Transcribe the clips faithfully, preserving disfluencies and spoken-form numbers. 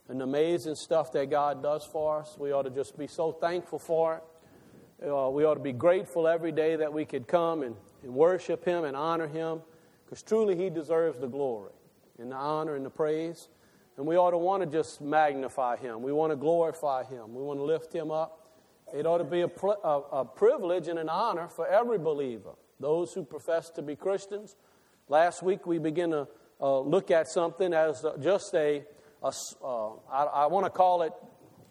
and amazing stuff that God does for us. We ought to just be so thankful for it. Uh, we ought to be grateful every day that we could come and, and worship Him and honor Him, because truly He deserves the glory and the honor and the praise. And we ought to want to just magnify Him. We want to glorify Him. We want to lift Him up. It ought to be a, a, a privilege and an honor for every believer, those who profess to be Christians. Last week we began to uh, look at something as just a, a uh, I, I want to call it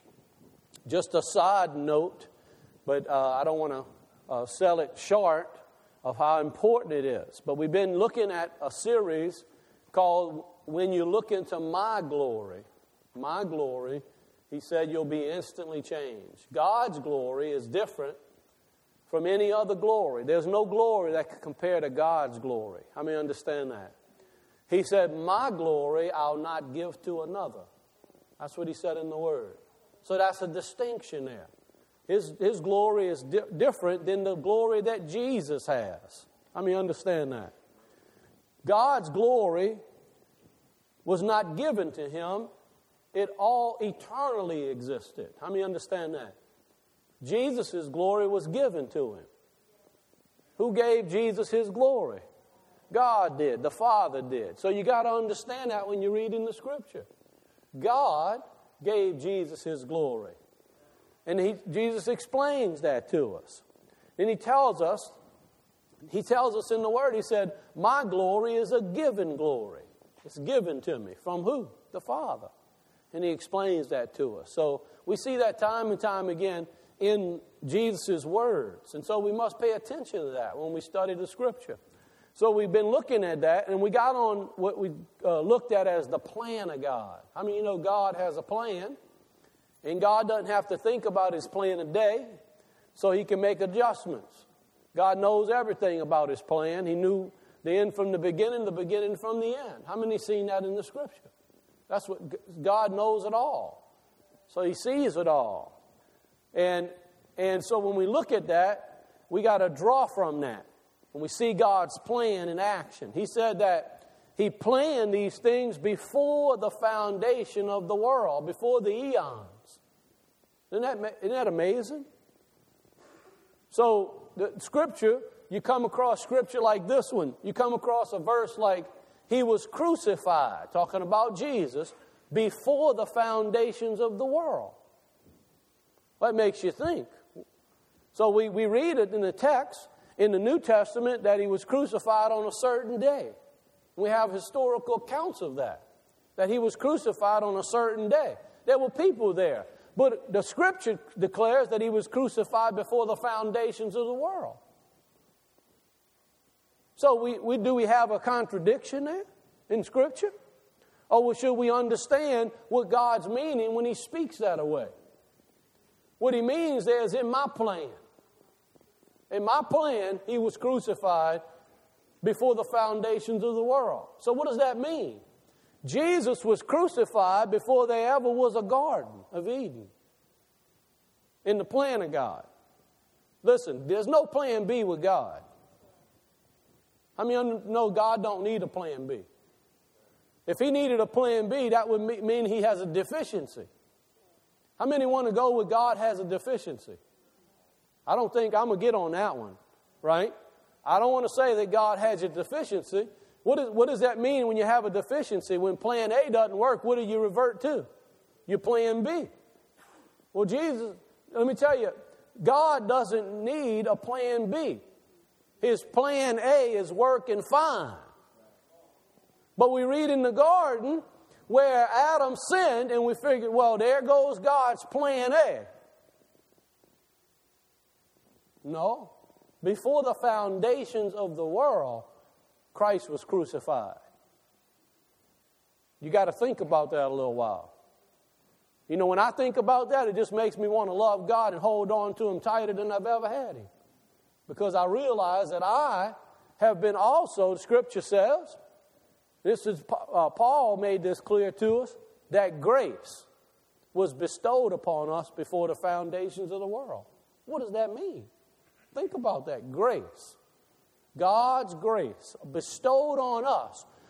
just a side note, but uh, I don't want to uh, sell it short of how important it is. But we've been looking at a series called When You Look Into My Glory. My glory, he said, you'll be instantly changed. God's glory is different from any other glory. There's no glory that can compare to God's glory. How many understand that? He said, my glory I'll not give to another. That's what he said in the Word. So that's a distinction there. His, his glory is di- different than the glory that Jesus has. How many understand that? God's glory was not given to him. It all eternally existed. How many understand that? Jesus' glory was given to him. Who gave Jesus his glory? God did. The Father did. So you got to understand that when you read in the Scripture. God gave Jesus his glory. And he, Jesus explains that to us. And he tells us, he tells us in the Word, he said, my glory is a given glory. It's given to me. From who? The Father. And he explains that to us. So we see that time and time again in Jesus' words. And so we must pay attention to that when we study the Scripture. So we've been looking at that, and we got on what we uh, looked at as the plan of God. I mean, you know, God has a plan, and God doesn't have to think about his plan a day, so he can make adjustments. God knows everything about his plan. He knew the end from the beginning, the beginning from the end. How many seen that in the Scripture? That's what God knows it all. So he sees it all. And, and so when we look at that, we got to draw from that. When we see God's plan in action. He said that he planned these things before the foundation of the world, before the eons. Isn't that, isn't that amazing? So the Scripture, you come across Scripture like this one. You come across a verse like, he was crucified, talking about Jesus, before the foundations of the world. That makes you think. So we, we read it in the text, in the New Testament, that he was crucified on a certain day. We have historical accounts of that, that he was crucified on a certain day. There were people there. But the Scripture declares that he was crucified before the foundations of the world. So we, we do we have a contradiction there in Scripture? Or should we understand what God's meaning when he speaks that away? What he means there is in my plan. In my plan, he was crucified before the foundations of the world. So what does that mean? Jesus was crucified before there ever was a Garden of Eden. In the plan of God. Listen, there's no plan B with God. I mean, no, God don't need a plan B. If he needed a plan B, that would mean he has a deficiency. How many want to go with God has a deficiency? I don't think I'm going to get on that one, right? I don't want to say that God has a deficiency. What, is, what does that mean when you have a deficiency? When plan A doesn't work, what do you revert to? Your plan B. Well, Jesus, let me tell you, God doesn't need a plan B. His plan A is working fine. But we read in the garden where Adam sinned and we figured, well, there goes God's plan A. No. Before the foundations of the world, Christ was crucified. You got to think about that a little while. You know, when I think about that, it just makes me want to love God and hold on to him tighter than I've ever had him. Because I realize that I have been also, the Scripture says, this is uh, Paul made this clear to us, that grace was bestowed upon us before the foundations of the world. What does that mean? Think about that. Grace. God's grace bestowed on us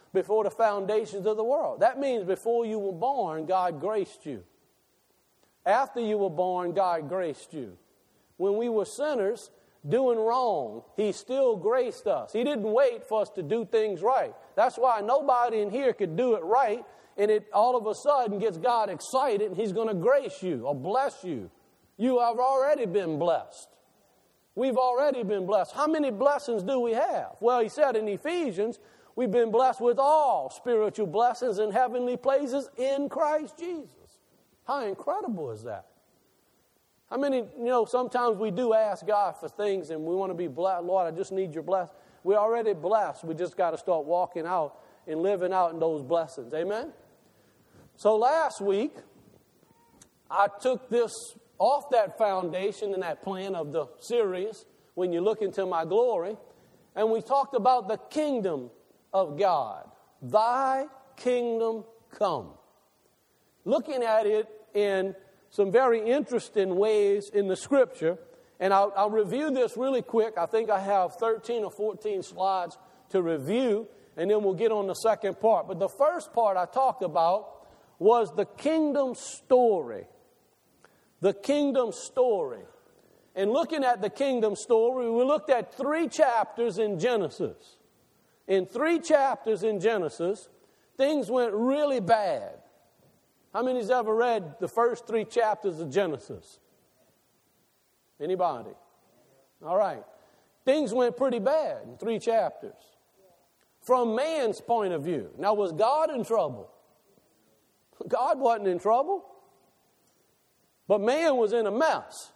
before the foundations of the world. That means before you were born, God graced you. After you were born, God graced you. When we were sinners, doing wrong, He still graced us. He didn't wait for us to do things right. That's why nobody in here could do it right, and it all of a sudden gets God excited, and He's going to grace you or bless you. You have already been blessed. We've already been blessed. How many blessings do we have? Well, He said in Ephesians, we've been blessed with all spiritual blessings in heavenly places in Christ Jesus. How incredible is that? How many, you know, sometimes we do ask God for things and we want to be blessed. Lord, I just need your blessing. We're already blessed. We just got to start walking out and living out in those blessings. Amen? So last week, I took this off that foundation and that plan of the series, When You Look Into My Glory, and we talked about the kingdom of God. Thy kingdom come. Looking at it in some very interesting ways in the Scripture. And I'll, I'll review this really quick. I think I have thirteen or fourteen slides to review, and then we'll get on the second part. But the first part I talked about was the kingdom story. The kingdom story. And looking at the kingdom story, we looked at three chapters in Genesis. In three chapters in Genesis, things went really bad. How many's ever read the first three chapters of Genesis? Anybody? All right. Things went pretty bad in three chapters. From man's point of view. Now, was God in trouble? God wasn't in trouble. But man was in a mess.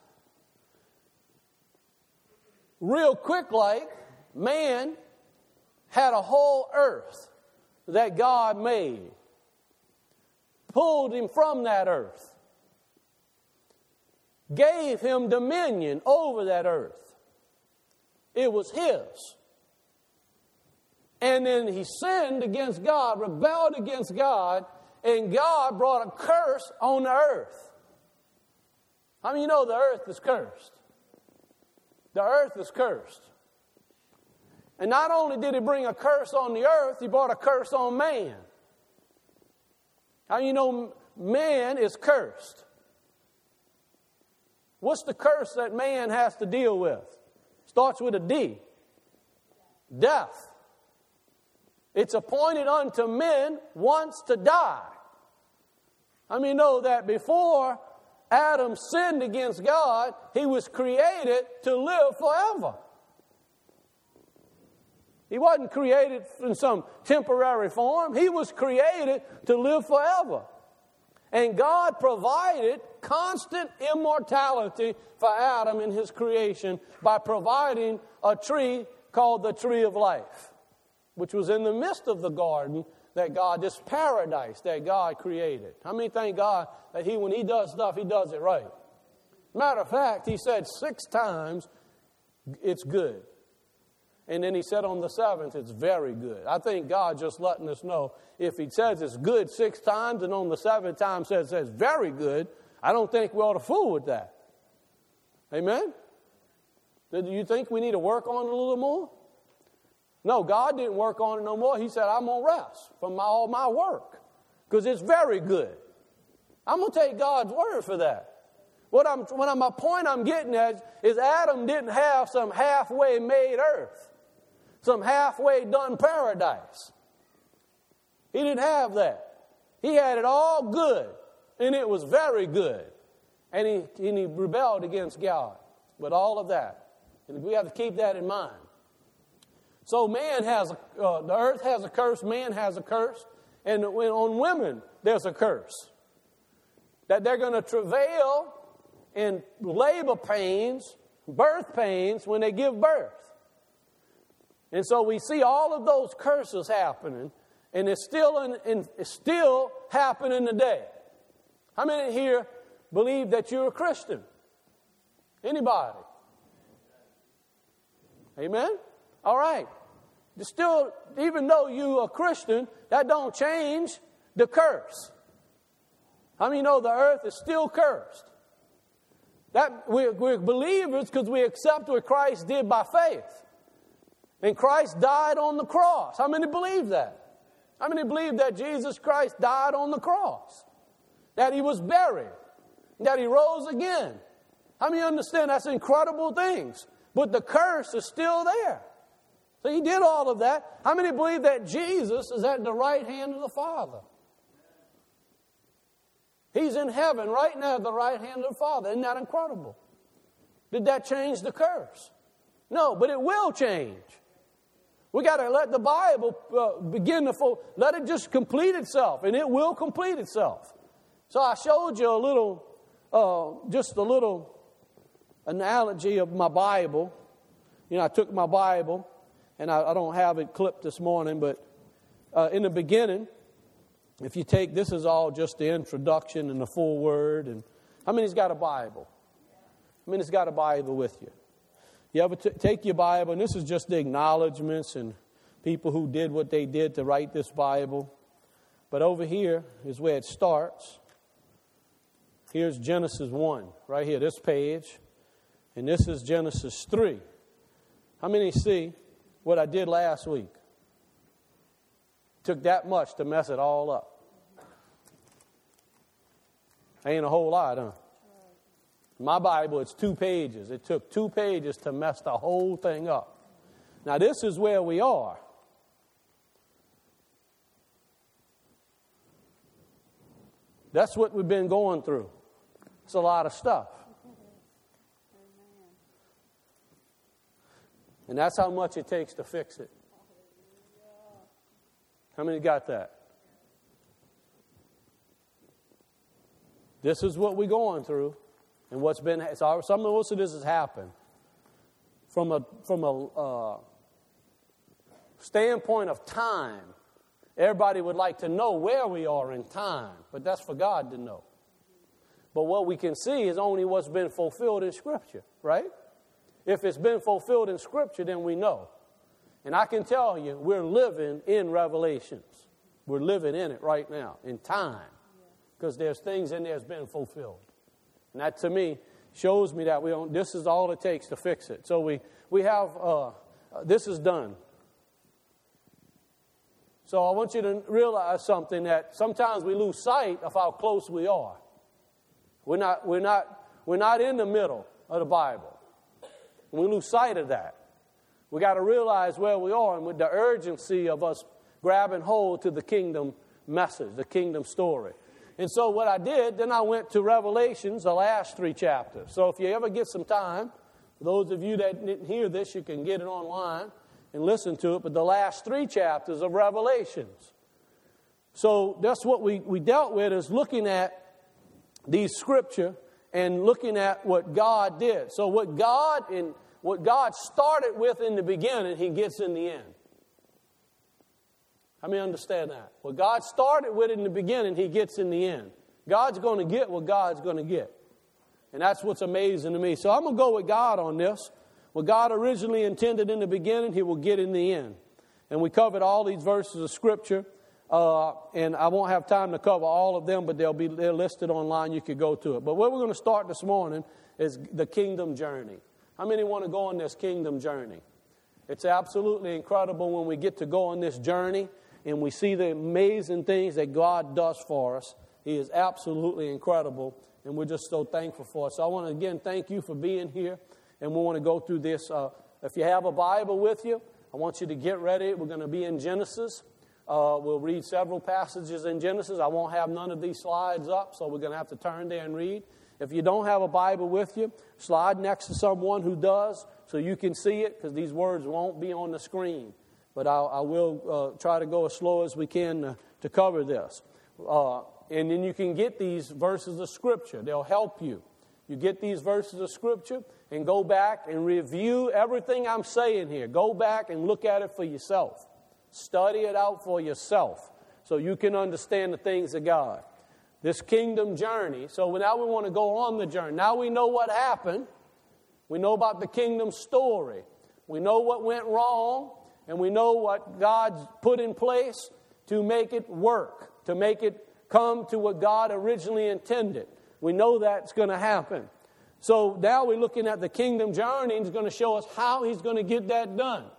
Real quick like, man had a whole earth that God made. Pulled him from that earth. Gave him dominion over that earth. It was his. And then he sinned against God, rebelled against God, and God brought a curse on the earth. How many of you know the earth is cursed? The earth is cursed. And not only did he bring a curse on the earth, he brought a curse on man. How you know man is cursed? What's the curse that man has to deal with? Starts with a D. Death. It's appointed unto men once to die. How many know that before Adam sinned against God, he was created to live forever? He wasn't created in some temporary form. He was created to live forever. And God provided constant immortality for Adam in his creation by providing a tree called the tree of life, which was in the midst of the garden that God, this paradise that God created. How many thank God that he, when he does stuff, he does it right? Matter of fact, he said six times, it's good. And then he said on the seventh, it's very good. I think God just letting us know, if he says it's good six times and on the seventh time says it's very good, I don't think we ought to fool with that. Amen? Do you think we need to work on it a little more? No, God didn't work on it no more. He said, I'm going to rest from my, all my work because it's very good. I'm going to take God's word for that. What I'm, what I'm, my point I'm getting at is Adam didn't have some halfway made earth, some halfway done paradise. He didn't have that. He had it all good, and it was very good. And he, and he rebelled against God with all of that. And we have to keep that in mind. So man has, a, uh, the earth has a curse, man has a curse, and when, on women there's a curse. That they're going to travail in labor pains, birth pains when they give birth. And so we see all of those curses happening, and it's still, in, in, it's still happening today. How many here believe that you're a Christian? Anybody? Amen? All right. Still, even though you're a Christian, that don't change the curse. How many know the earth is still cursed? That we're, we're believers because we accept what Christ did by faith. And Christ died on the cross. How many believe that? How many believe that Jesus Christ died on the cross? That he was buried? That he rose again? How many understand that's incredible things? But the curse is still there. So he did all of that. How many believe that Jesus is at the right hand of the Father? He's in heaven right now at the right hand of the Father. Isn't that incredible? Did that change the curse? No, but it will change. We got to let the Bible uh, begin to, fo- let it just complete itself, and it will complete itself. So I showed you a little, uh, just a little analogy of my Bible. You know, I took my Bible, and I, I don't have it clipped this morning, but uh, in the beginning, if you take, this is all just the introduction and the full word. And how many's got a Bible? How many's got a Bible with you? You ever t- take your Bible, and this is just the acknowledgments and people who did what they did to write this Bible. But over here is where it starts. Here's Genesis one, right here, this page. And this is Genesis three. How many see what I did last week? Took that much to mess it all up. Ain't a whole lot, huh? My Bible, it's two pages. It took two pages to mess the whole thing up. Now, this is where we are. That's what we've been going through. It's a lot of stuff. And that's how much it takes to fix it. How many got that? This is what we're going through. And what's been, so some of most of this has happened. From a, from a uh, standpoint of time, everybody would like to know where we are in time. But that's for God to know. But what we can see is only what's been fulfilled in Scripture, right? If it's been fulfilled in Scripture, then we know. And I can tell you, we're living in Revelations. We're living in it right now, in time. Because there's things in there that's been fulfilled. And that, to me, shows me that we don't, this is all it takes to fix it. So we, we have, uh, this is done. So I want you to realize something, that sometimes we lose sight of how close we are. We're not, we're not, we're not in the middle of the Bible. We lose sight of that. We got to realize where we are, and with the urgency of us grabbing hold to the kingdom message, the kingdom story. And so what I did, then I went to Revelations, the last three chapters. So if you ever get some time, for those of you that didn't hear this, you can get it online and listen to it. But the last three chapters of Revelations. So that's what we, we dealt with, is looking at these scripture and looking at what God did. So what God in what God started with in the beginning, He gets in the end. How many understand that? What God started with in the beginning, He gets in the end. God's going to get what God's going to get. And that's what's amazing to me. So I'm going to go with God on this. What God originally intended in the beginning, He will get in the end. And we covered all these verses of Scripture. Uh, and I won't have time to cover all of them, but they'll be they're listed online. You could go to it. But where we're going to start this morning is the kingdom journey. How many want to go on this kingdom journey? It's absolutely incredible when we get to go on this journey and we see the amazing things that God does for us. He is absolutely incredible, and we're just so thankful for it. So I want to, again, thank you for being here, and we want to go through this. Uh, if you have a Bible with you, I want you to get ready. We're going to be in Genesis. Uh, we'll read several passages in Genesis. I won't have none of these slides up, so we're going to have to turn there and read. If you don't have a Bible with you, slide next to someone who does so you can see it, because these words won't be on the screen. But I, I will uh, try to go as slow as we can to, to cover this. Uh, and then you can get these verses of Scripture. They'll help you. You get these verses of Scripture and go back and review everything I'm saying here. Go back and look at it for yourself. Study it out for yourself so you can understand the things of God. This kingdom journey. So now we want to go on the journey. Now we know what happened. We know about the kingdom story. We know what went wrong. And we know what God's put in place to make it work, to make it come to what God originally intended. We know that's going to happen. So now we're looking at the kingdom journey, and He's going to show us how He's going to get that done.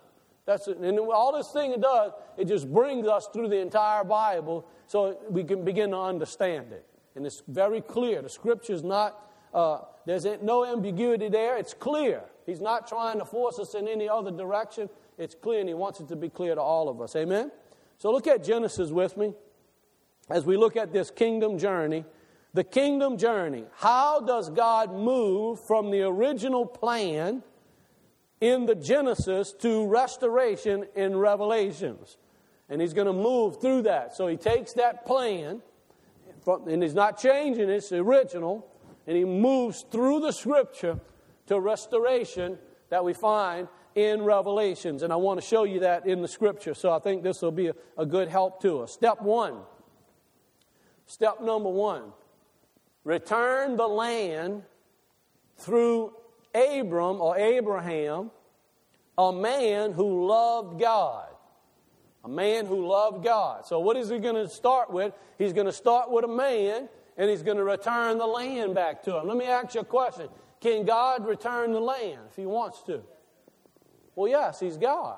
That's it. And all this thing it does, it just brings us through the entire Bible so we can begin to understand it. And it's very clear. The Scripture's not, uh, there's no ambiguity there. It's clear. He's not trying to force us in any other direction. It's clear, and He wants it to be clear to all of us. Amen? So look at Genesis with me as we look at this kingdom journey. The kingdom journey. How does God move from the original plan in the Genesis to restoration in Revelations? And He's going to move through that. So He takes that plan, and He's not changing it, it's original, and He moves through the Scripture to restoration that we find in Revelations. And I want to show you that in the Scripture. So I think this will be a, a good help to us. Step one. Step number one. Return the land through Abram or Abraham, a man who loved God. A man who loved God. So what is he going to start with? He's going to start with a man, and he's going to return the land back to him. Let me ask you a question. Can God return the land if He wants to? Well, yes, He's God.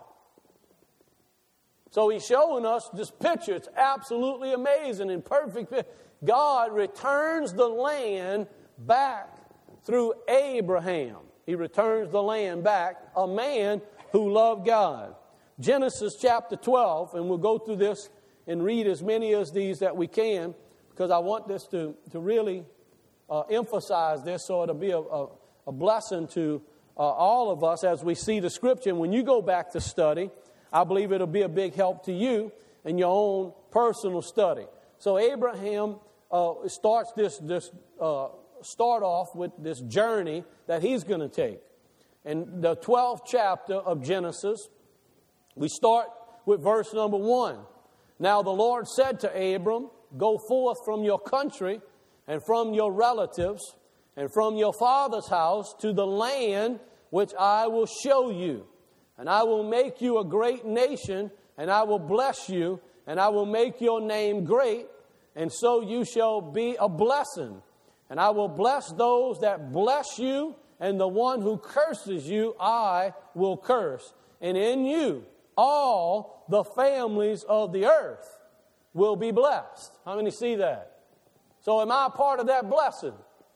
So He's showing us this picture. It's absolutely amazing and perfect. God returns the land back through Abraham. He returns the land back, a man who loved God. Genesis chapter twelve, and we'll go through this and read as many of these that we can, because I want this to, to really uh, emphasize this so it'll be a, a, a blessing to uh, all of us as we see the Scripture. And when you go back to study, I believe it'll be a big help to you in your own personal study. So Abraham uh, starts this, this uh, start off with this journey that he's going to take. In the twelfth chapter of Genesis, we start with verse number one. Now the Lord said to Abram, go forth from your country and from your relatives and from your father's house to the land which I will show you. And I will make you a great nation, and I will bless you, and I will make your name great, and so you shall be a blessing. And I will bless those that bless you, and the one who curses you I will curse. And in you all the families of the earth will be blessed. How many see that? So am I a part of that blessing?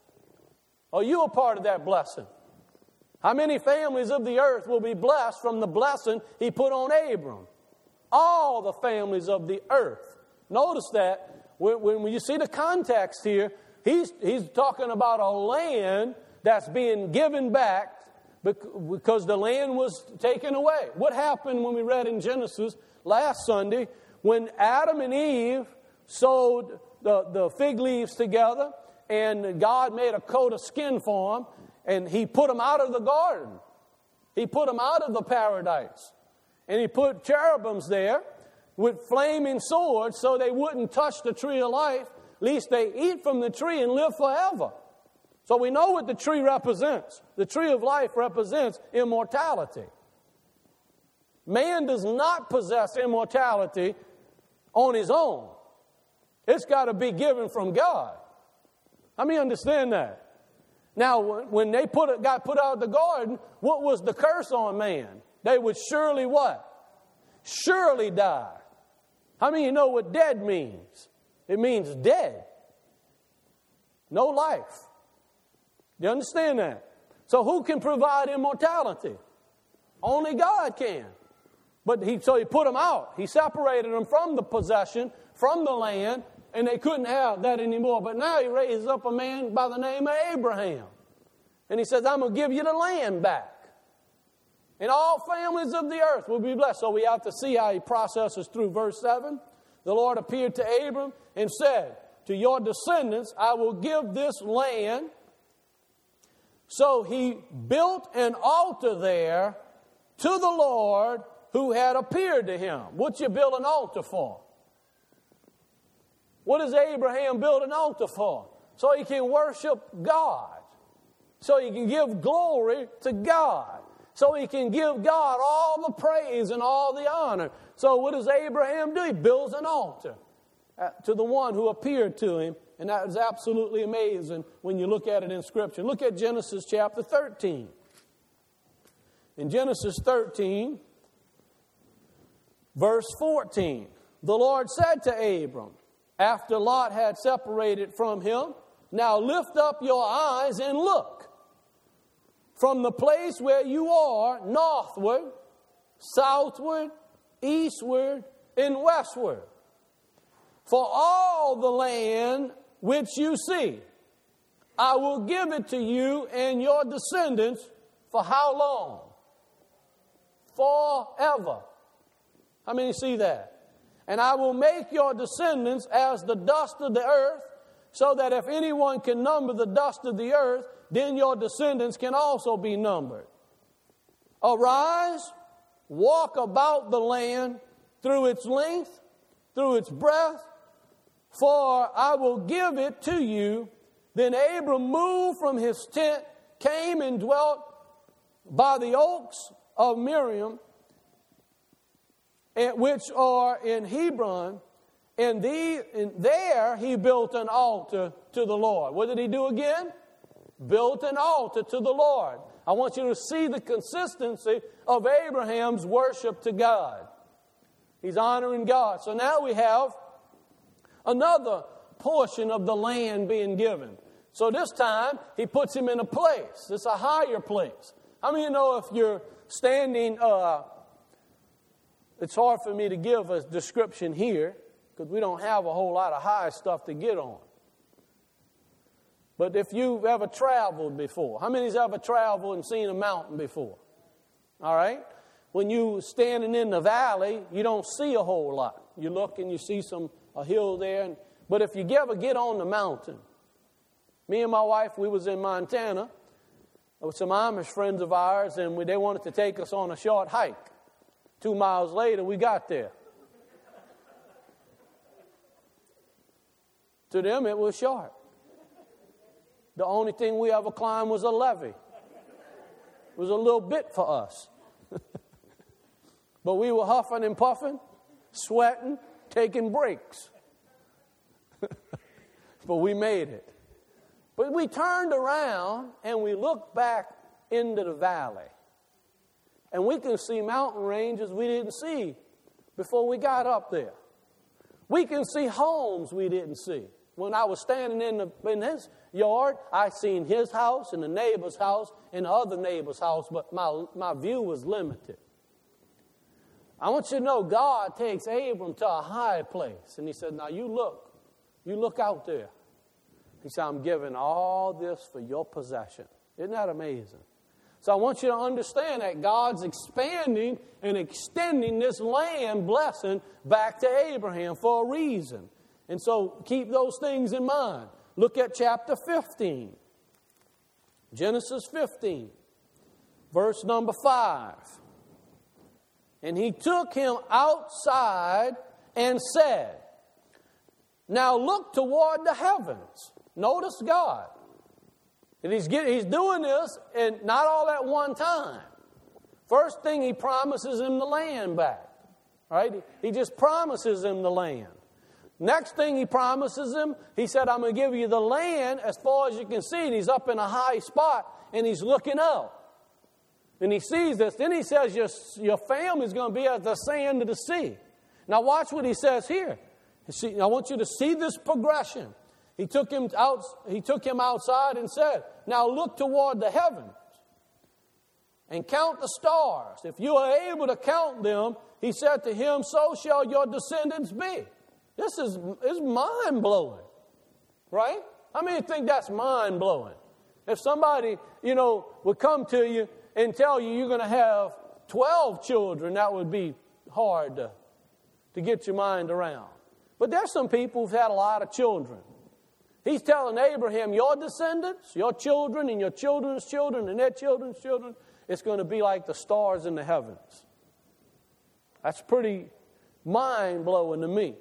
Are you a part of that blessing? How many families of the earth will be blessed from the blessing He put on Abram? All the families of the earth. Notice that when, when you see the context here, he's, he's talking about a land that's being given back because the land was taken away. What happened when we read in Genesis last Sunday when Adam and Eve sewed the, the fig leaves together and God made a coat of skin for them and He put them out of the garden. He put them out of the paradise. And He put cherubims there with flaming swords so they wouldn't touch the tree of life, lest they eat from the tree and live forever. So we know what the tree represents. The tree of life represents immortality. Man does not possess immortality on his own. It's got to be given from God. How many understand that? Now, when they put it, got put out of the garden, what was the curse on man? They would surely what? Surely die. How many of you know what dead means? It means dead. No life. Do you understand that? So who can provide immortality? Only God can. But he, so he put them out. He separated them from the possession, from the land, and they couldn't have that anymore. But now He raises up a man by the name of Abraham. And He says, I'm going to give you the land back. And all families of the earth will be blessed. So we have to see how He processes through verse seven. The Lord appeared to Abram and said, to your descendants I will give this land. So he built an altar there to the Lord who had appeared to him. What you build an altar for? What does Abraham build an altar for? So he can worship God. So he can give glory to God. So he can give God all the praise and all the honor. So what does Abraham do? He builds an altar to the one who appeared to him. And that is absolutely amazing when you look at it in Scripture. Look at Genesis chapter thirteen. In Genesis thirteen, Verse fourteen, the Lord said to Abram, after Lot had separated from him, now lift up your eyes and look from the place where you are northward, southward, eastward, and westward. For all the land which you see, I will give it to you and your descendants for how long? Forever. How many see that? And I will make your descendants as the dust of the earth, so that if anyone can number the dust of the earth, then your descendants can also be numbered. Arise, walk about the land through its length, through its breadth, for I will give it to you. Then Abram moved from his tent, came and dwelt by the oaks of Miriam, which are in Hebron, and, the, and there he built an altar to the Lord. What did he do again? Built an altar to the Lord. I want you to see the consistency of Abraham's worship to God. He's honoring God. So now we have another portion of the land being given. So this time, he puts him in a place. It's a higher place. How many of you know if you're standing, uh, it's hard for me to give a description here because we don't have a whole lot of high stuff to get on. But if you've ever traveled before, how many's ever traveled and seen a mountain before? All right? When you're standing in the valley, you don't see a whole lot. You look and you see some a hill there. And, but if you ever get on the mountain, me and my wife, we was in Montana with some Amish friends of ours, and we, they wanted to take us on a short hike. Two miles later, we got there. To them, it was short. The only thing we ever climbed was a levee. It was a little bit for us. But we were huffing and puffing, sweating, taking breaks. But we made it. But we turned around and we looked back into the valley. And we can see mountain ranges we didn't see before we got up there. We can see homes we didn't see. When I was standing in, the, in his yard, I seen his house and the neighbor's house and the other neighbor's house, but my, my view was limited. I want you to know God takes Abram to a high place. And he said, now you look. You look out there. He said, I'm giving all this for your possession. Isn't that amazing? So I want you to understand that God's expanding and extending this land blessing back to Abraham for a reason. And so keep those things in mind. Look at chapter fifteen. Genesis fifteen, verse number five. And he took him outside and said, now look toward the heavens. Notice God. And he's, getting, he's doing this and not all at one time. First thing, he promises him the land back. Right? He just promises him the land. Next thing he promises him, he said, I'm going to give you the land as far as you can see. And he's up in a high spot and he's looking out. And he sees this. Then he says, your, your family's going to be as the sand of the sea. Now watch what he says here. See, I want you to see this progression. He took him out, he took him outside and said, now look toward the heavens and count the stars. If you are able to count them, he said to him, so shall your descendants be. This is, is mind-blowing, right? How many think that's mind-blowing? If somebody, you know, would come to you and tell you you're going to have twelve children, that would be hard to, to get your mind around. But there's some people who've had a lot of children. He's telling Abraham, your descendants, your children, and your children's children, and their children's children, it's going to be like the stars in the heavens. That's pretty mind-blowing to me.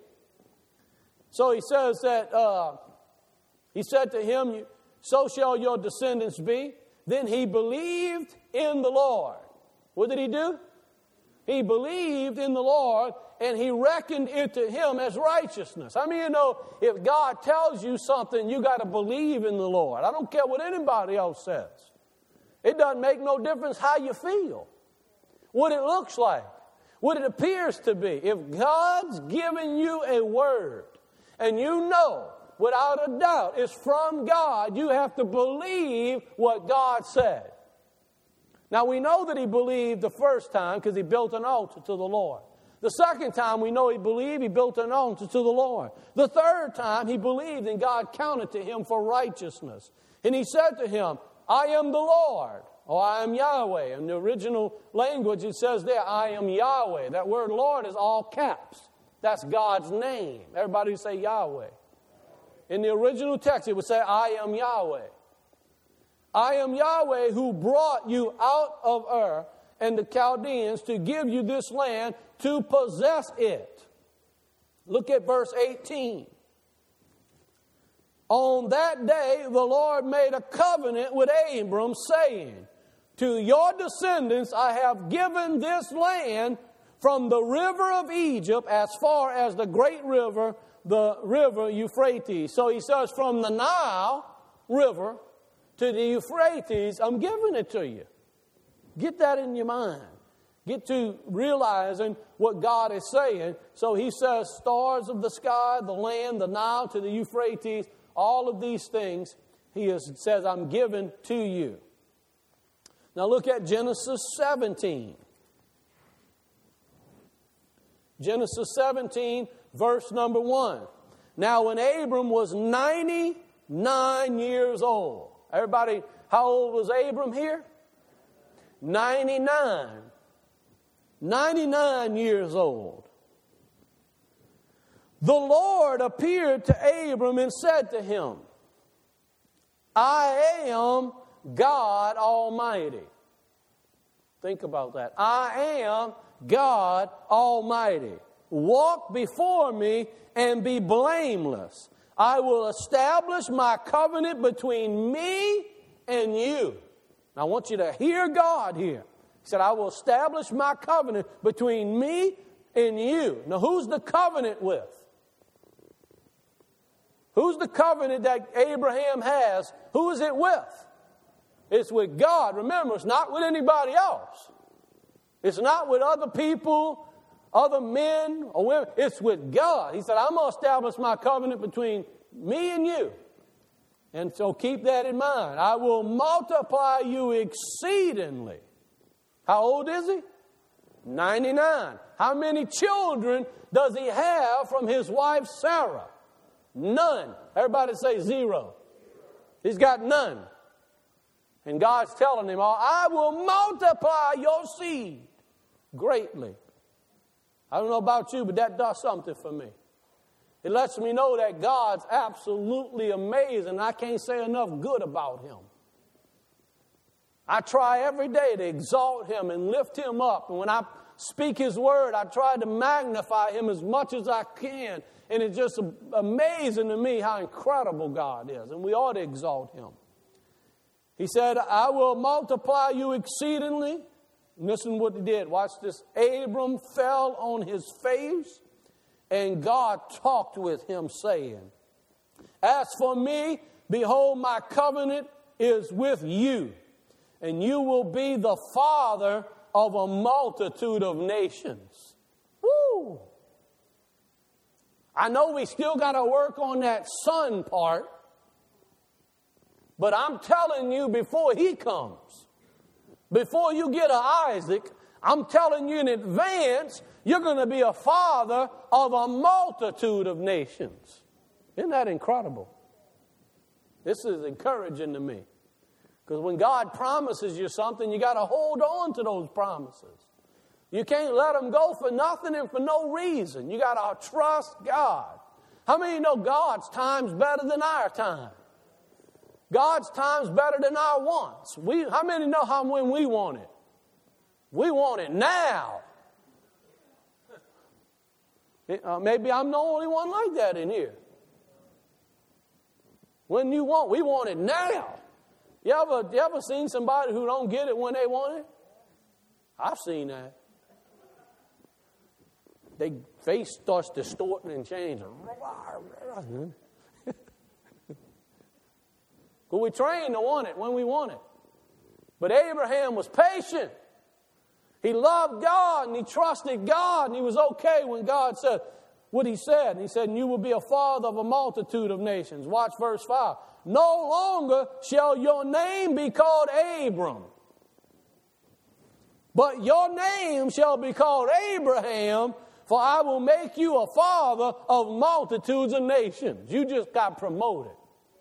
So he says that, uh, he said to him, so shall your descendants be. Then he believed in the Lord. What did he do? He believed in the Lord, and he reckoned it to him as righteousness. I mean, you know, if God tells you something, you got to believe in the Lord. I don't care what anybody else says. It doesn't make no difference how you feel, what it looks like, what it appears to be. If God's given you a word and you know without a doubt it's from God, you have to believe what God said. Now we know that he believed the first time because he built an altar to the Lord. The second time we know he believed, he built an altar to the Lord. The third time he believed and God counted to him for righteousness. And he said to him, I am the Lord, or I am Yahweh. In the original language it says there, I am Yahweh. That word Lord is all caps. That's God's name. Everybody say Yahweh. In the original text it would say, I am Yahweh. I am Yahweh who brought you out of Ur and the Chaldeans to give you this land to possess it. Look at verse eighteen. On that day, the Lord made a covenant with Abram, saying, to your descendants I have given this land from the river of Egypt as far as the great river, the river Euphrates. So he says, from the Nile River to the Euphrates, I'm giving it to you. Get that in your mind. Get to realizing what God is saying. So he says, stars of the sky, the land, the Nile to the Euphrates, all of these things, he is, says, I'm given to you. Now look at Genesis seventeen. Genesis seventeen, verse number one. Now when Abram was ninety-nine years old. Everybody, how old was Abram here? ninety-nine. ninety-nine years old. The Lord appeared to Abram and said to him, I am God Almighty. Think about that. I am God Almighty. Walk before me and be blameless. I will establish my covenant between me and you. Now, I want you to hear God here. He said, I will establish my covenant between me and you. Now, who's the covenant with? Who's the covenant that Abraham has? Who is it with? It's with God. Remember, it's not with anybody else. It's not with other people, other men or women. It's with God. He said, I'm going to establish my covenant between me and you. And so keep that in mind. I will multiply you exceedingly. How old is he? ninety-nine. How many children does he have from his wife Sarah? None. Everybody say zero. He's got none. And God's telling him, I will multiply your seed greatly. I don't know about you, but that does something for me. It lets me know that God's absolutely amazing. I can't say enough good about him. I try every day to exalt him and lift him up. And when I speak his word, I try to magnify him as much as I can. And it's just amazing to me how incredible God is. And we ought to exalt him. He said, I will multiply you exceedingly. Listen what he did. Watch this. Abram fell on his face, and God talked with him, saying, as for me, behold, my covenant is with you, and you will be the father of a multitude of nations. Woo! I know we still got to work on that son part, but I'm telling you, before he comes, before you get an Isaac, I'm telling you in advance, you're going to be a father of a multitude of nations. Isn't that incredible? This is encouraging to me. Because when God promises you something, you got to hold on to those promises. You can't let them go for nothing and for no reason. You got to trust God. How many know God's time's better than our time? God's time's better than our wants. We, how many know how when we want it? We want it now. It, uh, maybe I'm the only one like that in here. When you want, we want it now. You ever, you ever seen somebody who don't get it when they want it? I've seen that. Their face starts distorting and changing. Because we train to want it when we want it. But Abraham was patient. He loved God and he trusted God, and he was okay when God said what he said. And he said, and you will be a father of a multitude of nations. Watch verse five. No longer shall your name be called Abram, but your name shall be called Abraham, for I will make you a father of multitudes of nations. You just got promoted.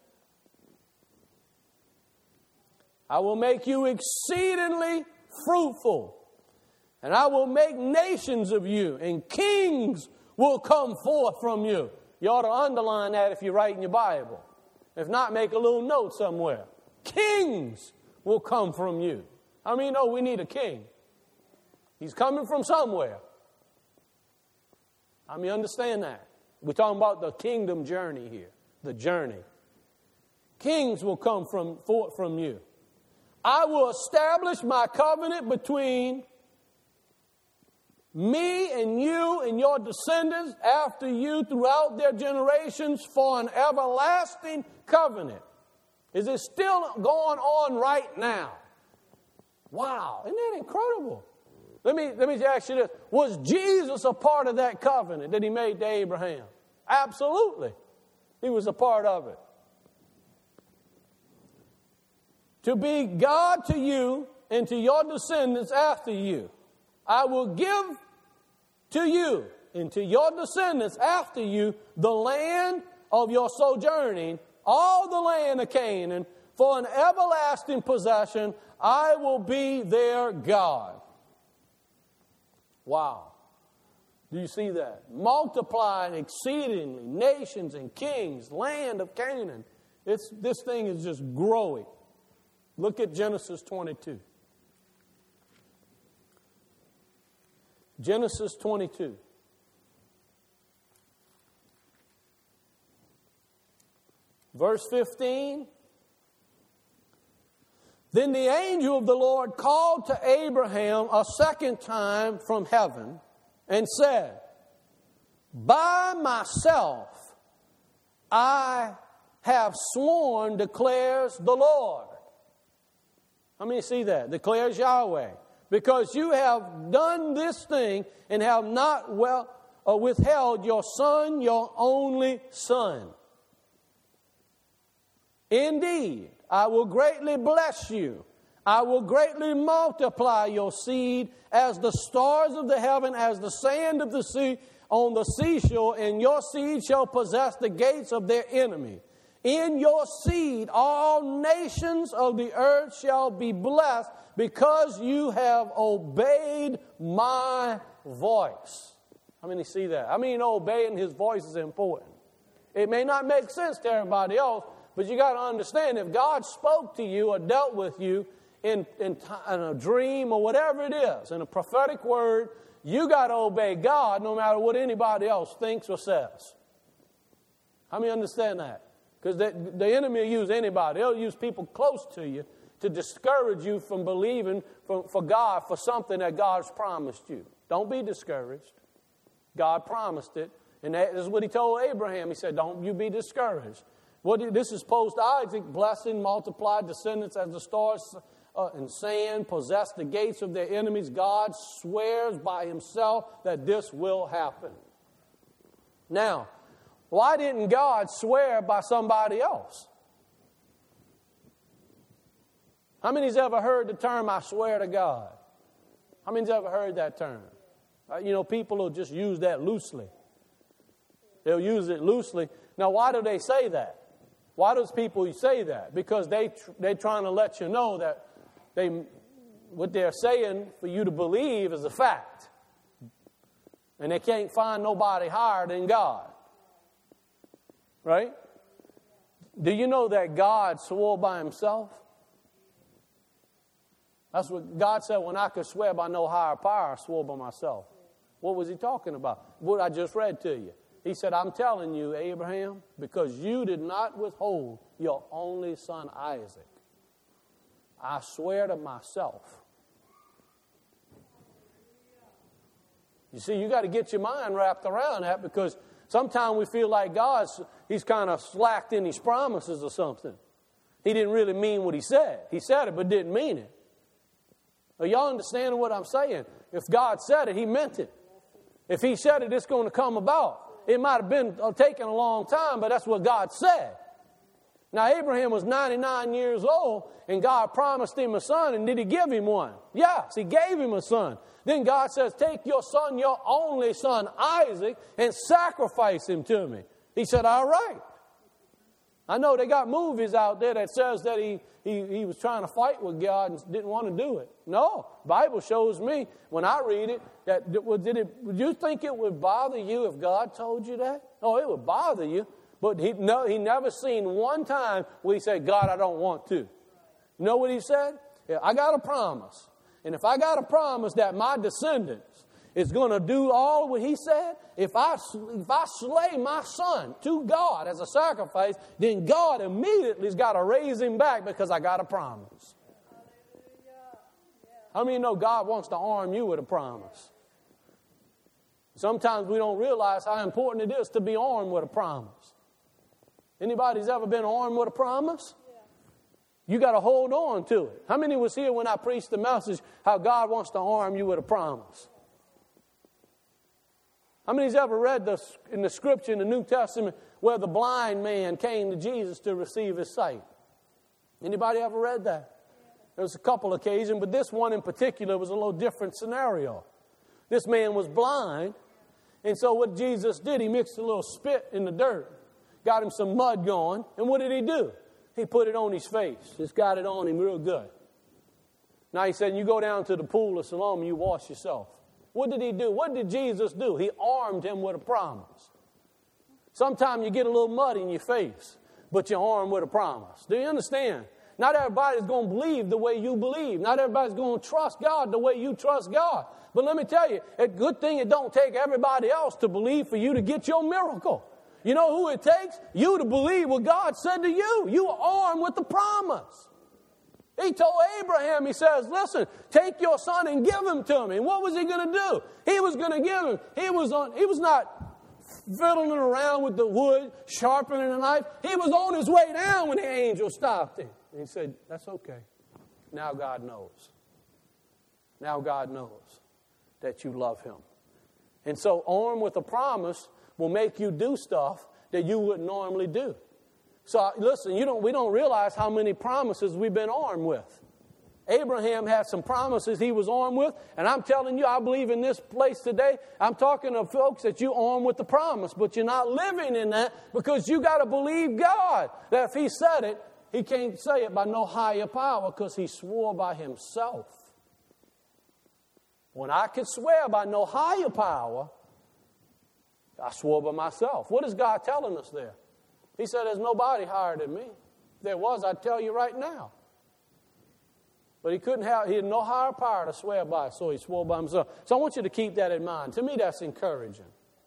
I will make you exceedingly fruitful, and I will make nations of you, and kings will come forth from you. You ought to underline that if you're writing your Bible. If not, make a little note somewhere. Kings will come from you. How many know we need a king? He's coming from somewhere. How many understand that? We're talking about the kingdom journey here. The journey. Kings will come from forth from you. I will establish my covenant between me and you and your descendants after you throughout their generations for an everlasting covenant. Is it still going on right now? Wow, isn't that incredible? Let me, let me ask you this. Was Jesus a part of that covenant that he made to Abraham? Absolutely. He was a part of it. To be God to you and to your descendants after you. I will give to you and to your descendants after you the land of your sojourning, all the land of Canaan, for an everlasting possession. I will be their God. Wow. Do you see that? Multiplying exceedingly, nations and kings, land of Canaan. It's, this thing is just growing. Look at Genesis twenty-two. Genesis twenty-two. Verse fifteen. Then the angel of the Lord called to Abraham a second time from heaven and said, by myself I have sworn, declares the Lord. How many see that? Declares Yahweh. Because you have done this thing and have not well uh, withheld your son, your only son. Indeed, I will greatly bless you. I will greatly multiply your seed as the stars of the heaven, as the sand of the sea on the seashore, and your seed shall possess the gates of their enemy. In your seed all nations of the earth shall be blessed, because you have obeyed my voice. How many see that? I mean, obeying his voice is important. It may not make sense to everybody else, but you got to understand, if God spoke to you or dealt with you in, in, in a dream or whatever it is, in a prophetic word, you got to obey God no matter what anybody else thinks or says. How many understand that? Because the, the enemy will use anybody. He'll use people close to you to discourage you from believing for, for God for something that God's promised you. Don't be discouraged. God promised it. And that is what he told Abraham. He said, don't you be discouraged. What, this is post Isaac, blessing, multiplied descendants as the stars uh, and sand, possess the gates of their enemies. God swears by himself that this will happen. Now, why didn't God swear by somebody else? How many's ever heard the term, I swear to God? How many's ever heard that term? Uh, you know, people will just use that loosely. They'll use it loosely. Now, why do they say that? Why does people say that? Because they tr- they're trying to let you know that they what they're saying for you to believe is a fact. And they can't find nobody higher than God. Right? Do you know that God swore by himself? That's what God said, when I could swear by no higher power, I swore by myself. What was he talking about? What I just read to you. He said, I'm telling you, Abraham, because you did not withhold your only son Isaac, I swear to myself. You see, you got to get your mind wrapped around that, because sometimes we feel like God's, he's kind of slacked in his promises or something. He didn't really mean what he said. He said it, but didn't mean it. Are y'all understanding what I'm saying? If God said it, he meant it. If he said it, it's going to come about. It might have been uh, taking a long time, but that's what God said. Now, Abraham was ninety-nine years old, and God promised him a son, and did he give him one? Yes, he gave him a son. Then God says, take your son, your only son, Isaac, and sacrifice him to me. He said, all right. I know they got movies out there that says that he, he, he was trying to fight with God and didn't want to do it. No, the Bible shows me, when I read it, that did it, would you think it would bother you if God told you that? No, it would bother you. But he, no, he never seen one time where he said, God, I don't want to. You know what he said? Yeah, I got a promise. And if I got a promise that my descendants is going to do all what he said, if I, if I slay my son to God as a sacrifice, then God immediately has got to raise him back because I got a promise. How many know God wants to arm you with a promise? Sometimes we don't realize how important it is to be armed with a promise. Anybody's ever been armed with a promise? You got to hold on to it. How many was here when I preached the message how God wants to arm you with a promise? How many's ever read this in the scripture in the New Testament where the blind man came to Jesus to receive his sight? Anybody ever read that? There was a couple occasions, but this one in particular was a little different scenario. This man was blind, and so what Jesus did, he mixed a little spit in the dirt, got him some mud going, and what did he do? He put it on his face. Just got it on him real good. Now he said, you go down to the pool of Siloam and you wash yourself. What did he do? What did Jesus do? He armed him with a promise. Sometimes you get a little mud in your face, but you're armed with a promise. Do you understand? Not everybody's going to believe the way you believe. Not everybody's going to trust God the way you trust God. But let me tell you, it's a good thing it don't take everybody else to believe for you to get your miracle. You know who it takes? You to believe what God said to you. You are armed with the promise. He told Abraham, he says, listen, take your son and give him to me. And what was he going to do? He was going to give him. He was on. He was not fiddling around with the wood, sharpening a knife. He was on his way down when the angel stopped him. And he said, that's okay. Now God knows. Now God knows that you love him. And so armed with a promise will make you do stuff that you wouldn't normally do. So listen, you don't, we don't realize how many promises we've been armed with. Abraham had some promises he was armed with, and I'm telling you, I believe in this place today, I'm talking to folks that you armed with the promise, but you're not living in that because you got to believe God. That if he said it, he can't say it by no higher power because he swore by himself. When I can swear by no higher power, I swore by myself. What is God telling us there? He said, there's nobody higher than me. If there was, I'd tell you right now. But he couldn't have, he had no higher power to swear by, so he swore by himself. So I want you to keep that in mind. To me, that's encouraging.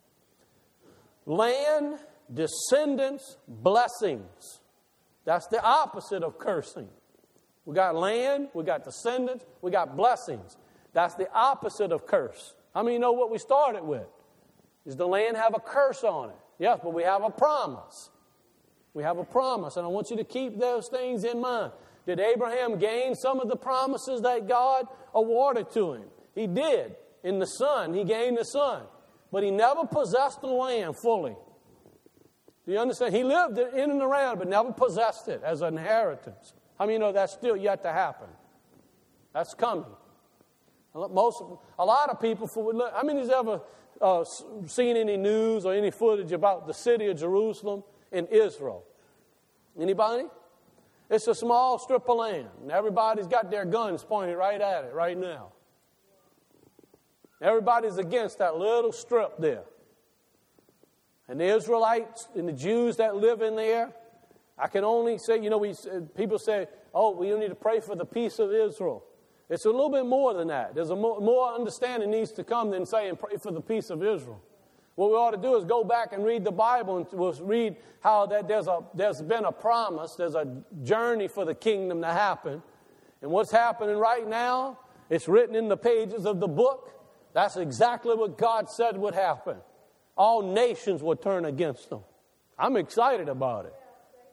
Land, descendants, blessings. That's the opposite of cursing. We got land, we got descendants, we got blessings. That's the opposite of curse. How many know what we started with? Does the land have a curse on it? Yes, but we have a promise. We have a promise, and I want you to keep those things in mind. Did Abraham gain some of the promises that God awarded to him? He did. In the son, he gained the son. But he never possessed the land fully. Do you understand? He lived in and around, but never possessed it as an inheritance. How many know that's still yet to happen? That's coming. Most, a lot of people, for, I mean, has ever uh, seen any news or any footage about the city of Jerusalem in Israel? Anybody? It's a small strip of land, and everybody's got their guns pointed right at it right now. Everybody's against that little strip there. And the Israelites and the Jews that live in there, I can only say, you know, we people say, oh, we need to pray for the peace of Israel. It's a little bit more than that. There's a more, more understanding needs to come than saying pray for the peace of Israel. What we ought to do is go back and read the Bible, and we'll read how that there's a there's been a promise, there's a journey for the kingdom to happen. And what's happening right now, it's written in the pages of the book. That's exactly what God said would happen. All nations would turn against them. I'm excited about it.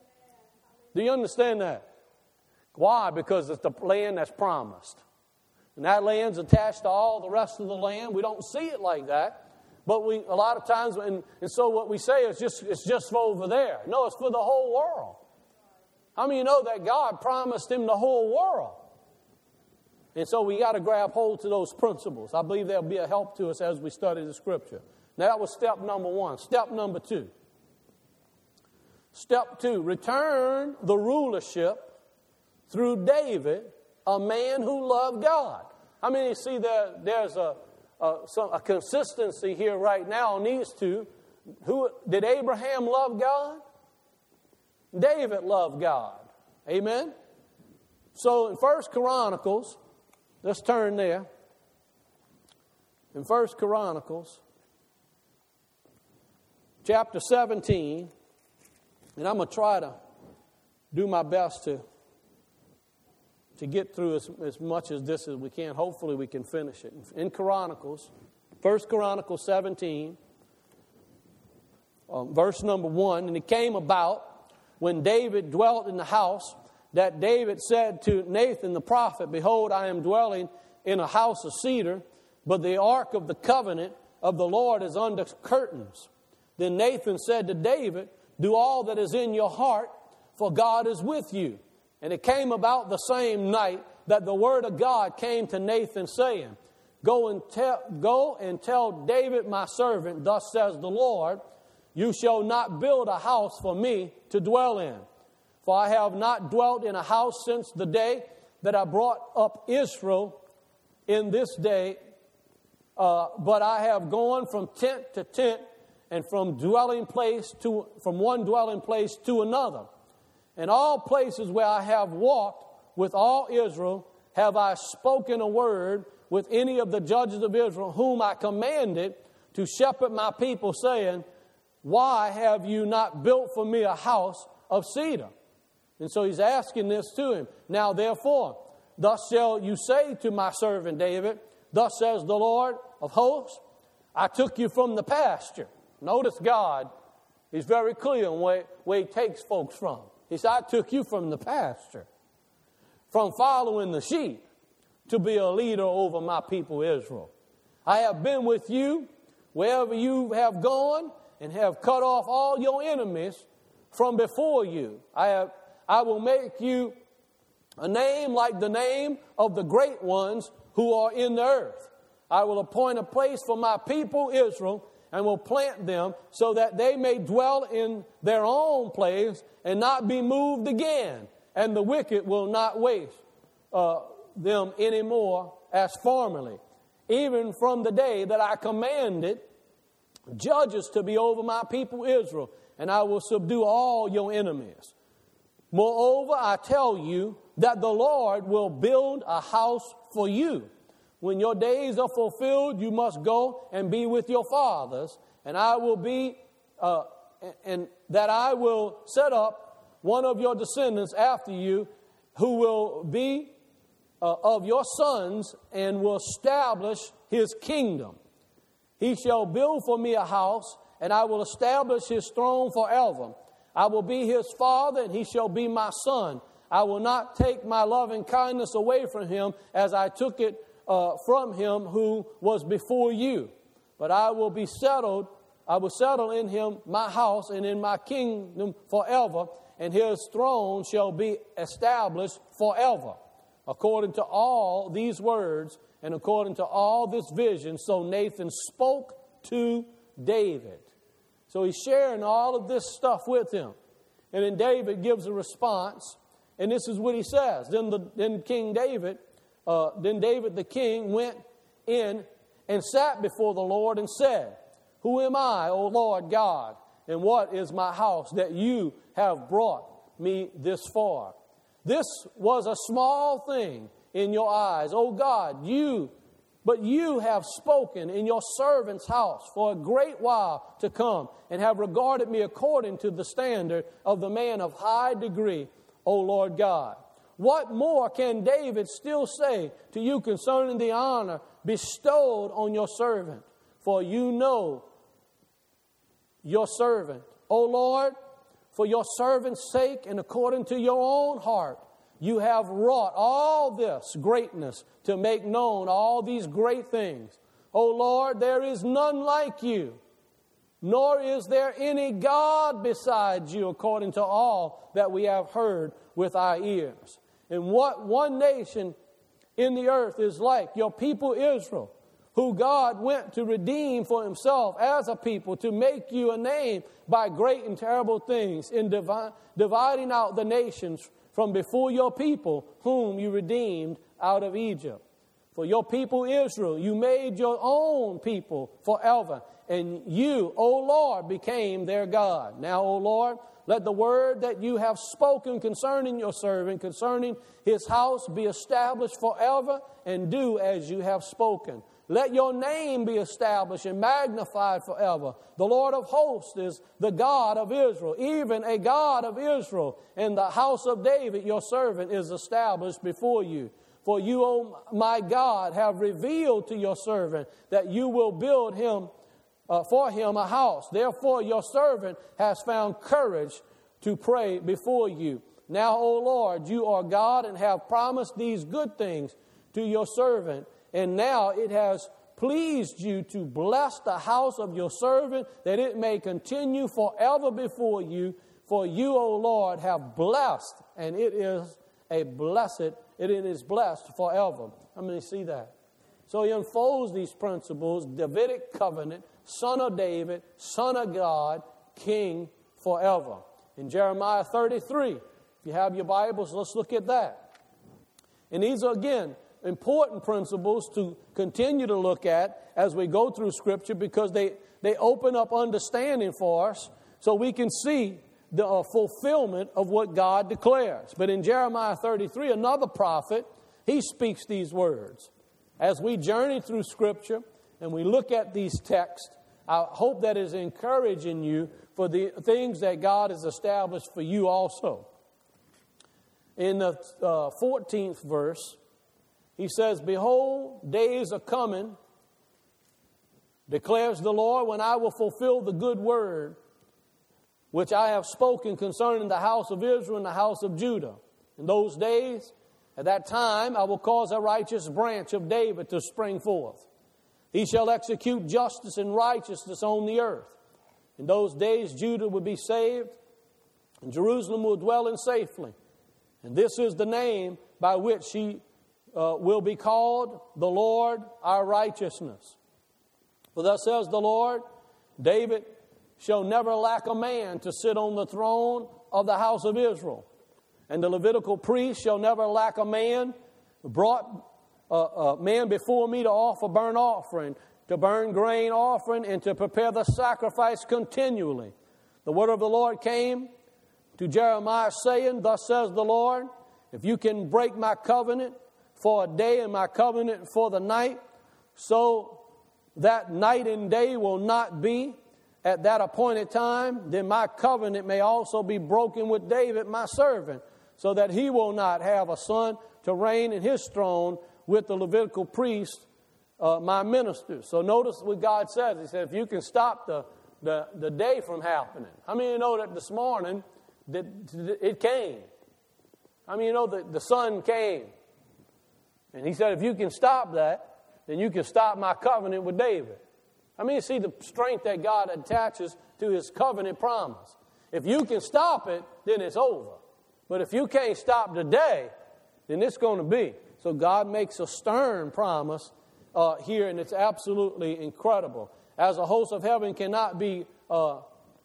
Do you understand that? Why? Because it's the land that's promised. And that land's attached to all the rest of the land. We don't see it like that. But we, a lot of times, and, and so what we say is just, it's just for over there. No, it's for the whole world. How many of you know that God promised him the whole world? And so we got to grab hold to those principles. I believe they'll be a help to us as we study the Scripture. Now, that was step number one. Step number two. Step two, return the rulership through David, a man who loved God. I mean, you see there, there's a, a, some, a consistency here right now on these two. Who, did Abraham love God? David loved God. Amen? So in First Chronicles, let's turn there. In First Chronicles, chapter seventeen, and I'm going to try to do my best to, to get through as, as much of this as we can. Hopefully we can finish it. In Chronicles, First Chronicles seventeen, um, verse number one, and it came about when David dwelt in the house that David said to Nathan the prophet, Behold, I am dwelling in a house of cedar, but the ark of the covenant of the Lord is under curtains. Then Nathan said to David, Do all that is in your heart, for God is with you. And it came about the same night that the word of God came to Nathan, saying, Go and tell, go and tell David my servant, Thus says the Lord, You shall not build a house for me to dwell in. For I have not dwelt in a house since the day that I brought up Israel in this day, uh, but I have gone from tent to tent, and from dwelling place to from one dwelling place to another. And all places where I have walked with all Israel have I spoken a word with any of the judges of Israel, whom I commanded to shepherd my people, saying, Why have you not built for me a house of cedar? And so he's asking this to him. Now therefore, thus shall you say to my servant David, Thus says the Lord of hosts, I took you from the pasture. Notice God is very clear on where, where he takes folks from. He said, I took you from the pasture, from following the sheep, to be a leader over my people Israel. I have been with you wherever you have gone and have cut off all your enemies from before you. I have, I will make you a name like the name of the great ones who are in the earth. I will appoint a place for my people Israel, and will plant them so that they may dwell in their own place and not be moved again. And the wicked will not waste uh, them anymore as formerly. Even from the day that I commanded judges to be over my people Israel, and I will subdue all your enemies. Moreover, I tell you that the Lord will build a house for you. When your days are fulfilled, you must go and be with your fathers, and I will be, uh, and that I will set up one of your descendants after you, who will be uh, of your sons, and will establish his kingdom. He shall build for me a house, and I will establish his throne forever. I will be his father, and he shall be my son. I will not take my loving kindness away from him, as I took it Uh, from him who was before you. But I will be settled, I will settle in him my house and in my kingdom forever, and his throne shall be established forever. According to all these words, and according to all this vision, so Nathan spoke to David. So he's sharing all of this stuff with him. And then David gives a response, and this is what he says. Then, the, then King David Uh, then David the king went in and sat before the Lord and said, Who am I, O Lord God, and what is my house that you have brought me this far? This was a small thing in your eyes, O God, you, but you have spoken in your servant's house for a great while to come, and have regarded me according to the standard of the man of high degree, O Lord God. What more can David still say to you concerning the honor bestowed on your servant? For you know your servant, O Lord, for your servant's sake and according to your own heart, You have wrought all this greatness to make known all these great things. O Lord, there is none like you, nor is there any God besides you, according to all that we have heard with our ears. And what one nation in the earth is like your people Israel, who God went to redeem for himself as a people, to make you a name by great and terrible things, in divi- dividing out the nations from before your people, whom you redeemed out of Egypt. For your people Israel, you made your own people forever, and you, O Lord, became their God. Now, O Lord, let the word that you have spoken concerning your servant, concerning his house, be established forever, and do as you have spoken. Let your name be established and magnified forever. The Lord of hosts is the God of Israel, even a God of Israel. And the house of David, your servant, is established before you. For you, O my God, have revealed to your servant that you will build him uh, for him a house. Therefore, your servant has found courage to pray before you. Now, O Lord, you are God and have promised these good things to your servant. And now it has pleased you to bless the house of your servant, that it may continue forever before you. For you, O Lord, have blessed, and it is a blessed, it is blessed forever. How many see that? So he unfolds these principles: Davidic covenant, son of David, son of God, king forever. In Jeremiah thirty-three, if you have your Bibles, let's look at that. And these are, again, important principles to continue to look at as we go through Scripture, because they, they open up understanding for us so we can see the uh, fulfillment of what God declares. But in Jeremiah thirty-three, another prophet, he speaks these words. As we journey through Scripture and we look at these texts, I hope that is encouraging you for the things that God has established for you also. In the uh, fourteenth verse, he says, Behold, days are coming, declares the Lord, when I will fulfill the good word which I have spoken concerning the house of Israel and the house of Judah. In those days, at that time, I will cause a righteous branch of David to spring forth. He shall execute justice and righteousness on the earth. In those days, Judah will be saved, and Jerusalem will dwell in safely. And this is the name by which she uh, will be called, the Lord our righteousness. For thus says the Lord, David shall never lack a man to sit on the throne of the house of Israel. And the Levitical priest shall never lack a man brought a, a man before me to offer burnt offering, to burn grain offering, and to prepare the sacrifice continually. The word of the Lord came to Jeremiah, saying, Thus says the Lord, if you can break my covenant for a day and my covenant for the night, so that night and day will not be at that appointed time, then my covenant may also be broken with David, my servant, so that he will not have a son to reign in his throne with the Levitical priest, uh, my ministers. So notice what God says. He said, if you can stop the, the, the day from happening. How many of you know that this morning that it came? How many of you know that the sun came? And he said, if you can stop that, then you can stop my covenant with David. I mean, you see the strength that God attaches to his covenant promise. If you can stop it, then it's over. But if you can't stop today, then it's going to be. So God makes a stern promise uh, here, and it's absolutely incredible. As a host of heaven cannot be uh,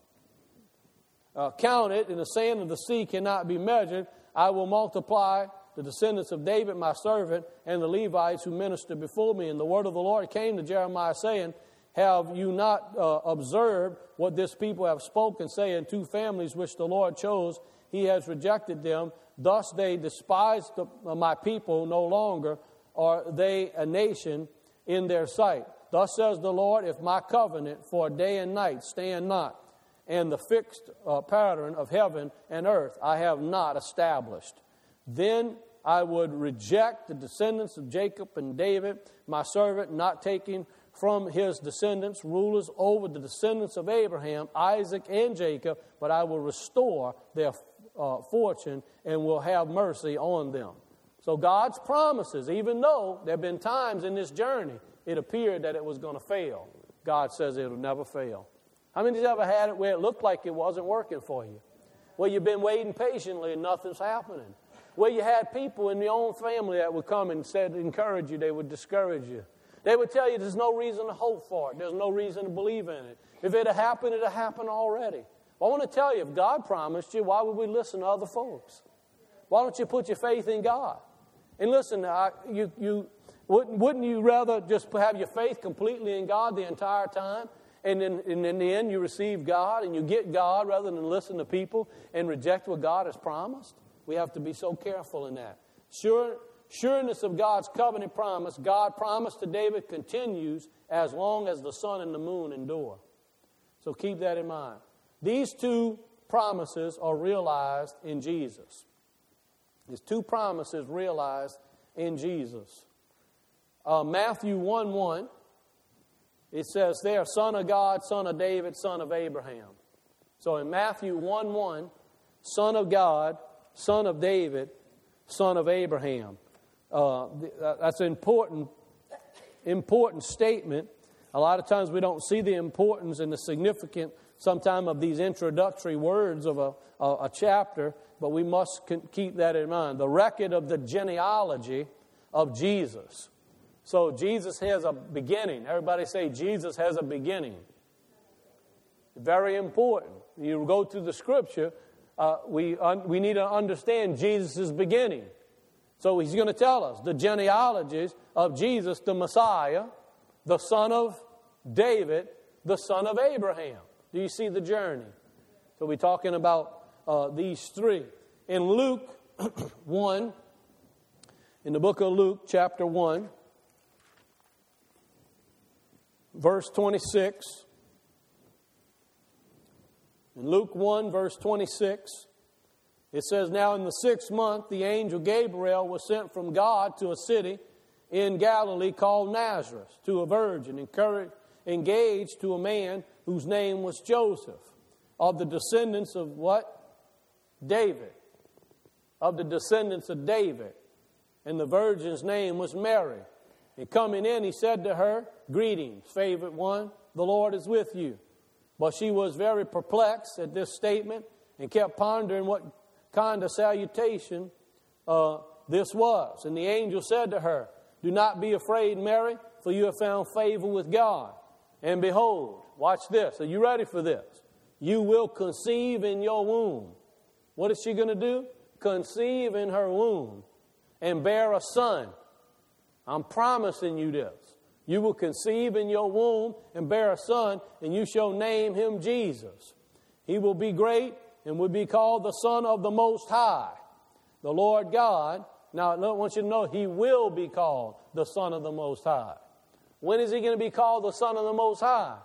uh, counted, and the sand of the sea cannot be measured, I will multiply the descendants of David, my servant, and the Levites who minister before me. And the word of the Lord came to Jeremiah, saying, Have you not uh, observed what this people have spoken, saying, two families which the Lord chose, he has rejected them. Thus they despise the, uh, my people no longer, are they a nation in their sight. Thus says the Lord, if my covenant for day and night stand not, and the fixed uh, pattern of heaven and earth I have not established, then I would reject the descendants of Jacob and David, my servant, not taking from his descendants rulers over the descendants of Abraham, Isaac, and Jacob, but I will restore their uh, fortune and will have mercy on them. So God's promises, even though there have been times in this journey it appeared that it was going to fail, God says it will never fail. How many of you ever had it where it looked like it wasn't working for you? Where you've been waiting patiently and nothing's happening? Where you had people in your own family that would come and said, encourage you, they would discourage you. They would tell you there's no reason to hope for it. There's no reason to believe in it. If it had happened, it had happened already. Well, I want to tell you, if God promised you, why would we listen to other folks? Why don't you put your faith in God? And listen, I, you, you, wouldn't, wouldn't you rather just have your faith completely in God the entire time? And then and in the end, you receive God and you get God rather than listen to people and reject what God has promised? We have to be so careful in that. Sure, sureness of God's covenant promise, God promised to David, continues as long as the sun and the moon endure. So keep that in mind. These two promises are realized in Jesus. These two promises realized in Jesus. Uh, Matthew one one, it says there, Son of God, Son of David, Son of Abraham. So in Matthew one one, Son of God, Son of David, Son of Abraham. Uh, that's an important, important statement. A lot of times we don't see the importance and the significance sometimes of these introductory words of a, a, a chapter, but we must keep that in mind. The record of the genealogy of Jesus. So Jesus has a beginning. Everybody say Jesus has a beginning. Very important. You go through the Scripture, uh, we, un, we need to understand Jesus' beginning. So he's going to tell us the genealogies of Jesus, the Messiah, the son of David, the son of Abraham. Do you see the journey? So we're talking about uh, these three. In Luke one, in the book of Luke, chapter one, verse twenty-six. In Luke one, verse twenty-six, it says, Now in the sixth month, the angel Gabriel was sent from God to a city in Galilee called Nazareth, to a virgin, engaged to a man whose name was Joseph, of the descendants of what? David. Of the descendants of David. And the virgin's name was Mary. And coming in, he said to her, Greetings, favored one, the Lord is with you. But she was very perplexed at this statement and kept pondering what kind of salutation uh, this was. And the angel said to her, Do not be afraid, Mary, for you have found favor with God. And behold, watch this. Are you ready for this? You will conceive in your womb. What is she going to do? Conceive in her womb and bear a son. I'm promising you this. You will conceive in your womb and bear a son, and you shall name him Jesus. He will be great and will be called the Son of the Most High. The Lord God, now I want you to know, he will be called the Son of the Most High. When is he going to be called the Son of the Most High?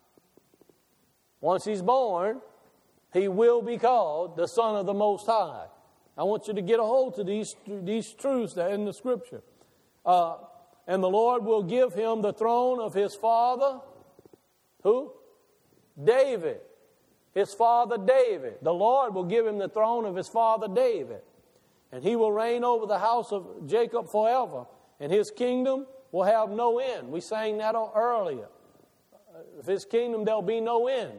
Once he's born, he will be called the Son of the Most High. I want you to get a hold of these, these truths that are in the Scripture. Uh, and the Lord will give him the throne of his father. Who? David. His father David. The Lord will give him the throne of his father David. And he will reign over the house of Jacob forever. And his kingdom will have no end. We sang that earlier. Of his kingdom there'll be no end.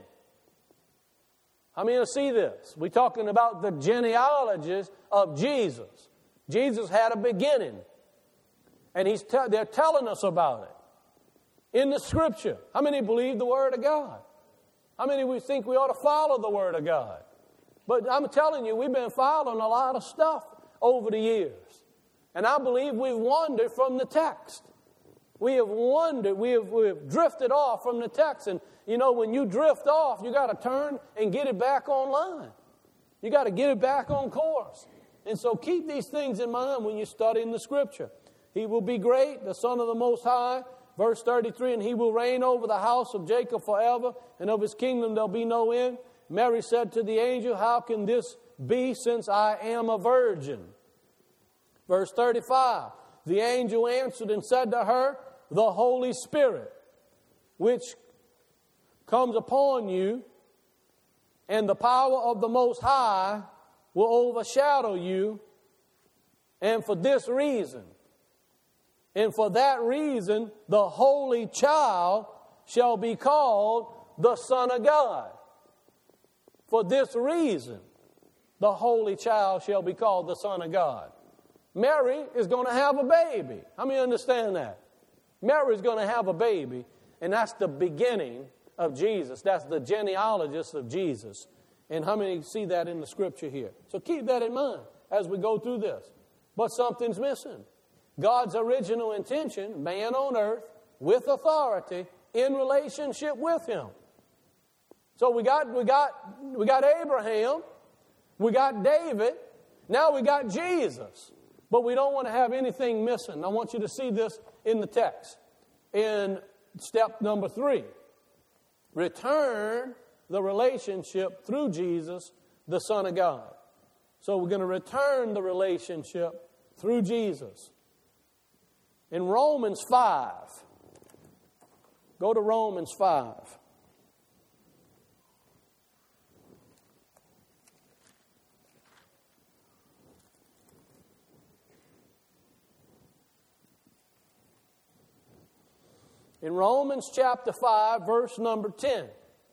How many of you see this? We're talking about the genealogies of Jesus. Jesus had a beginning. And he's te- they're telling us about it in the Scripture. How many believe the Word of God? How many we think we ought to follow the Word of God? But I'm telling you, we've been following a lot of stuff over the years. And I believe we've wandered from the text. We have wandered, we have, we have drifted off from the text. And, you know, when you drift off, you got to turn and get it back online. You got to get it back on course. And so keep these things in mind when you study in the Scripture. He will be great, the Son of the Most High. Verse thirty-three, and he will reign over the house of Jacob forever, and of his kingdom there'll be no end. Mary said to the angel, How can this be, since I am a virgin? Verse thirty-five, the angel answered and said to her, The Holy Spirit, which comes upon you, and the power of the Most High will overshadow you, and for this reason, and for that reason, the Holy Child shall be called the Son of God. For this reason, the Holy Child shall be called the Son of God. Mary is going to have a baby. How many understand that? Mary is going to have a baby, and that's the beginning of Jesus. That's the genealogist of Jesus. And how many see that in the Scripture here? So keep that in mind as we go through this. But something's missing. God's original intention, man on earth, with authority, in relationship with Him. So we got, we got, we got Abraham, we got David, now we got Jesus. But we don't want to have anything missing. I want you to see this in the text. In step number three, return the relationship through Jesus, the Son of God. So we're going to return the relationship through Jesus. In Romans five, go to Romans five. In Romans chapter five, verse number ten.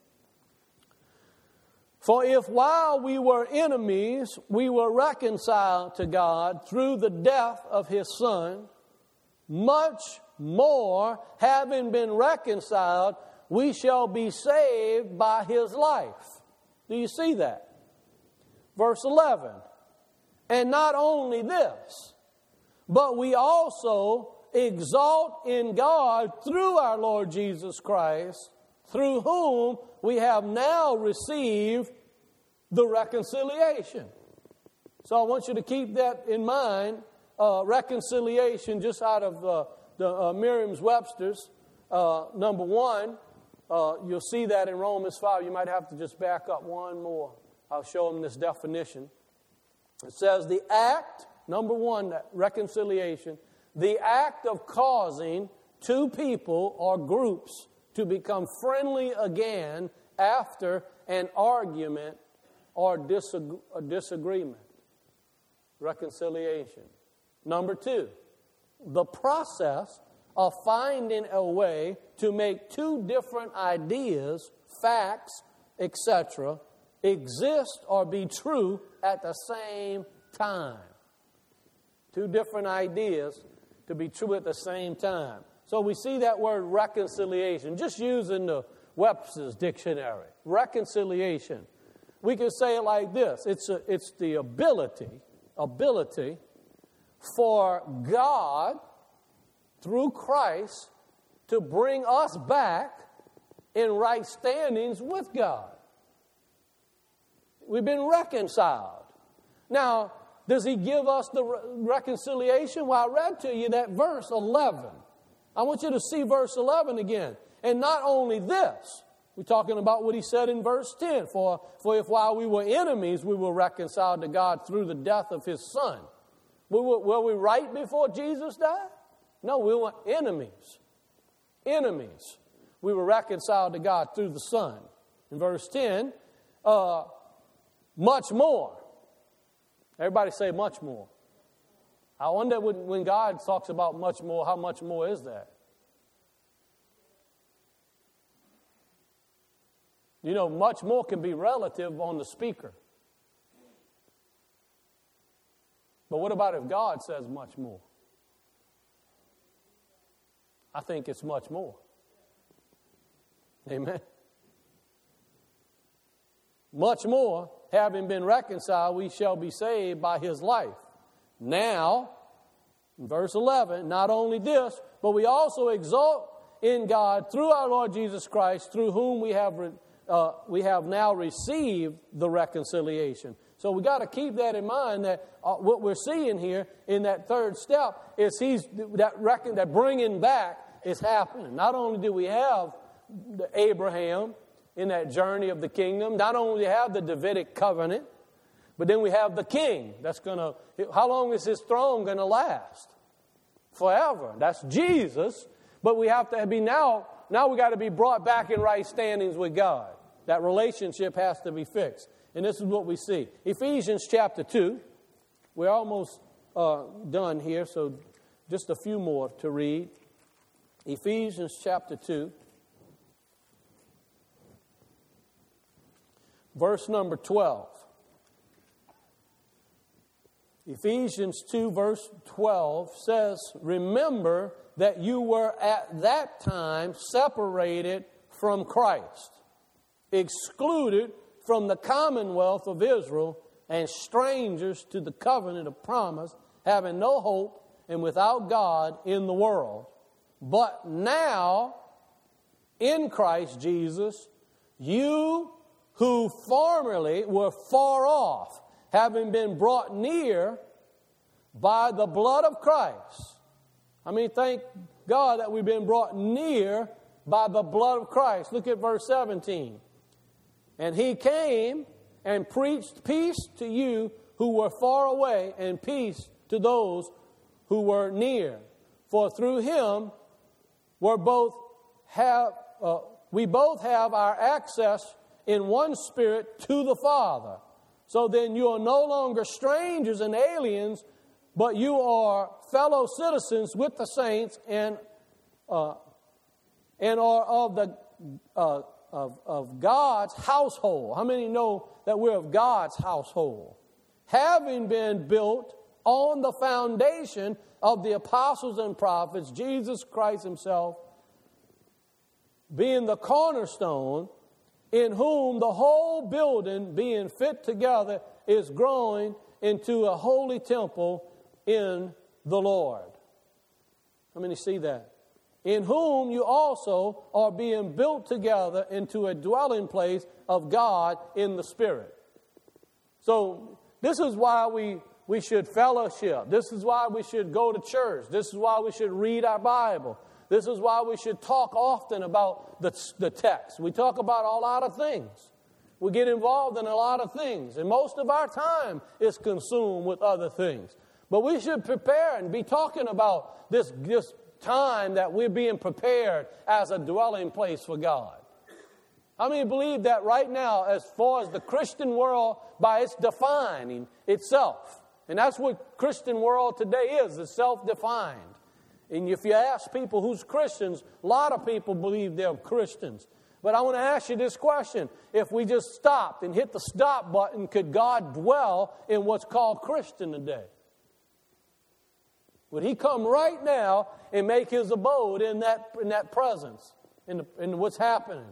For if while we were enemies, we were reconciled to God through the death of His Son, much more, having been reconciled, we shall be saved by His life. Do you see that? Verse eleven. And not only this, but we also exalt in God through our Lord Jesus Christ, through whom we have now received the reconciliation. So I want you to keep that in mind. Uh, reconciliation, just out of uh, the uh, Merriam-Webster's, uh, number one, uh, you'll see that in Romans five. You might have to just back up one more. I'll show them this definition. It says the act, number one, that reconciliation, the act of causing two people or groups to become friendly again after an argument or disag- a disagreement. Reconciliation. Number two, the process of finding a way to make two different ideas, facts, et cetera, exist or be true at the same time. Two different ideas to be true at the same time. So we see that word reconciliation, just using the Webster's dictionary. Reconciliation. We can say it like this. It's a, it's the ability, ability for God, through Christ, to bring us back in right standings with God. We've been reconciled. Now, does He give us the re- reconciliation? Well, I read to you that verse eleven. I want you to see verse eleven again. And not only this, we're talking about what He said in verse ten. For, for if while we were enemies, we were reconciled to God through the death of His Son. We were, were we right before Jesus died? No, we were enemies. Enemies. We were reconciled to God through the Son. In verse ten, uh, much more. Everybody say much more. I wonder when, when God talks about much more, how much more is that? You know, much more can be relative on the speaker. But what about if God says much more? I think it's much more. Amen. Much more, having been reconciled, we shall be saved by His life. Now, in verse eleven, not only this, but we also exalt in God through our Lord Jesus Christ, through whom we have uh, we have now received the reconciliation. So we got to keep that in mind, that uh, what we're seeing here in that third step is He's that reckon that bringing back is happening. Not only do we have the Abraham in that journey of the kingdom, not only do we have the Davidic covenant, but then we have the king that's going to, how long is His throne going to last? Forever. That's Jesus. But we have to be now, now we got to be brought back in right standings with God. That relationship has to be fixed. And this is what we see. Ephesians chapter two. We're almost uh, done here, so just a few more to read. Ephesians chapter two. Verse number twelve. Ephesians two verse twelve says, remember that you were at that time separated from Christ, excluded from the commonwealth of Israel, and strangers to the covenant of promise, having no hope and without God in the world. But now, in Christ Jesus, you who formerly were far off, having been brought near by the blood of Christ. I mean, thank God that we've been brought near by the blood of Christ. Look at verse seventeen. And he came and preached peace to you who were far away, and peace to those who were near. For through him we're both have uh, we both have our access in one Spirit to the Father. So then you are no longer strangers and aliens, but you are fellow citizens with the saints and uh, and are of the uh, of, of God's household. How many know that we're of God's household? Having been built on the foundation of the apostles and prophets, Jesus Christ himself being the cornerstone, in whom the whole building being fit together is growing into a holy temple in the Lord. How many see that? In whom you also are being built together into a dwelling place of God in the Spirit. So this is why we, we should fellowship. This is why we should go to church. This is why we should read our Bible. This is why we should talk often about the, the text. We talk about a lot of things. We get involved in a lot of things. And most of our time is consumed with other things. But we should prepare and be talking about this, this time that we're being prepared as a dwelling place for God. How many believe that right now, as far as the Christian world, by its defining itself? And that's what Christian world today is, is self-defined. And if you ask people who's Christians, a lot of people believe they're Christians. But I want to ask you this question. If we just stopped and hit the stop button, could God dwell in what's called Christian today? Would he come right now and make his abode in that, in that presence, in, the, in what's happening?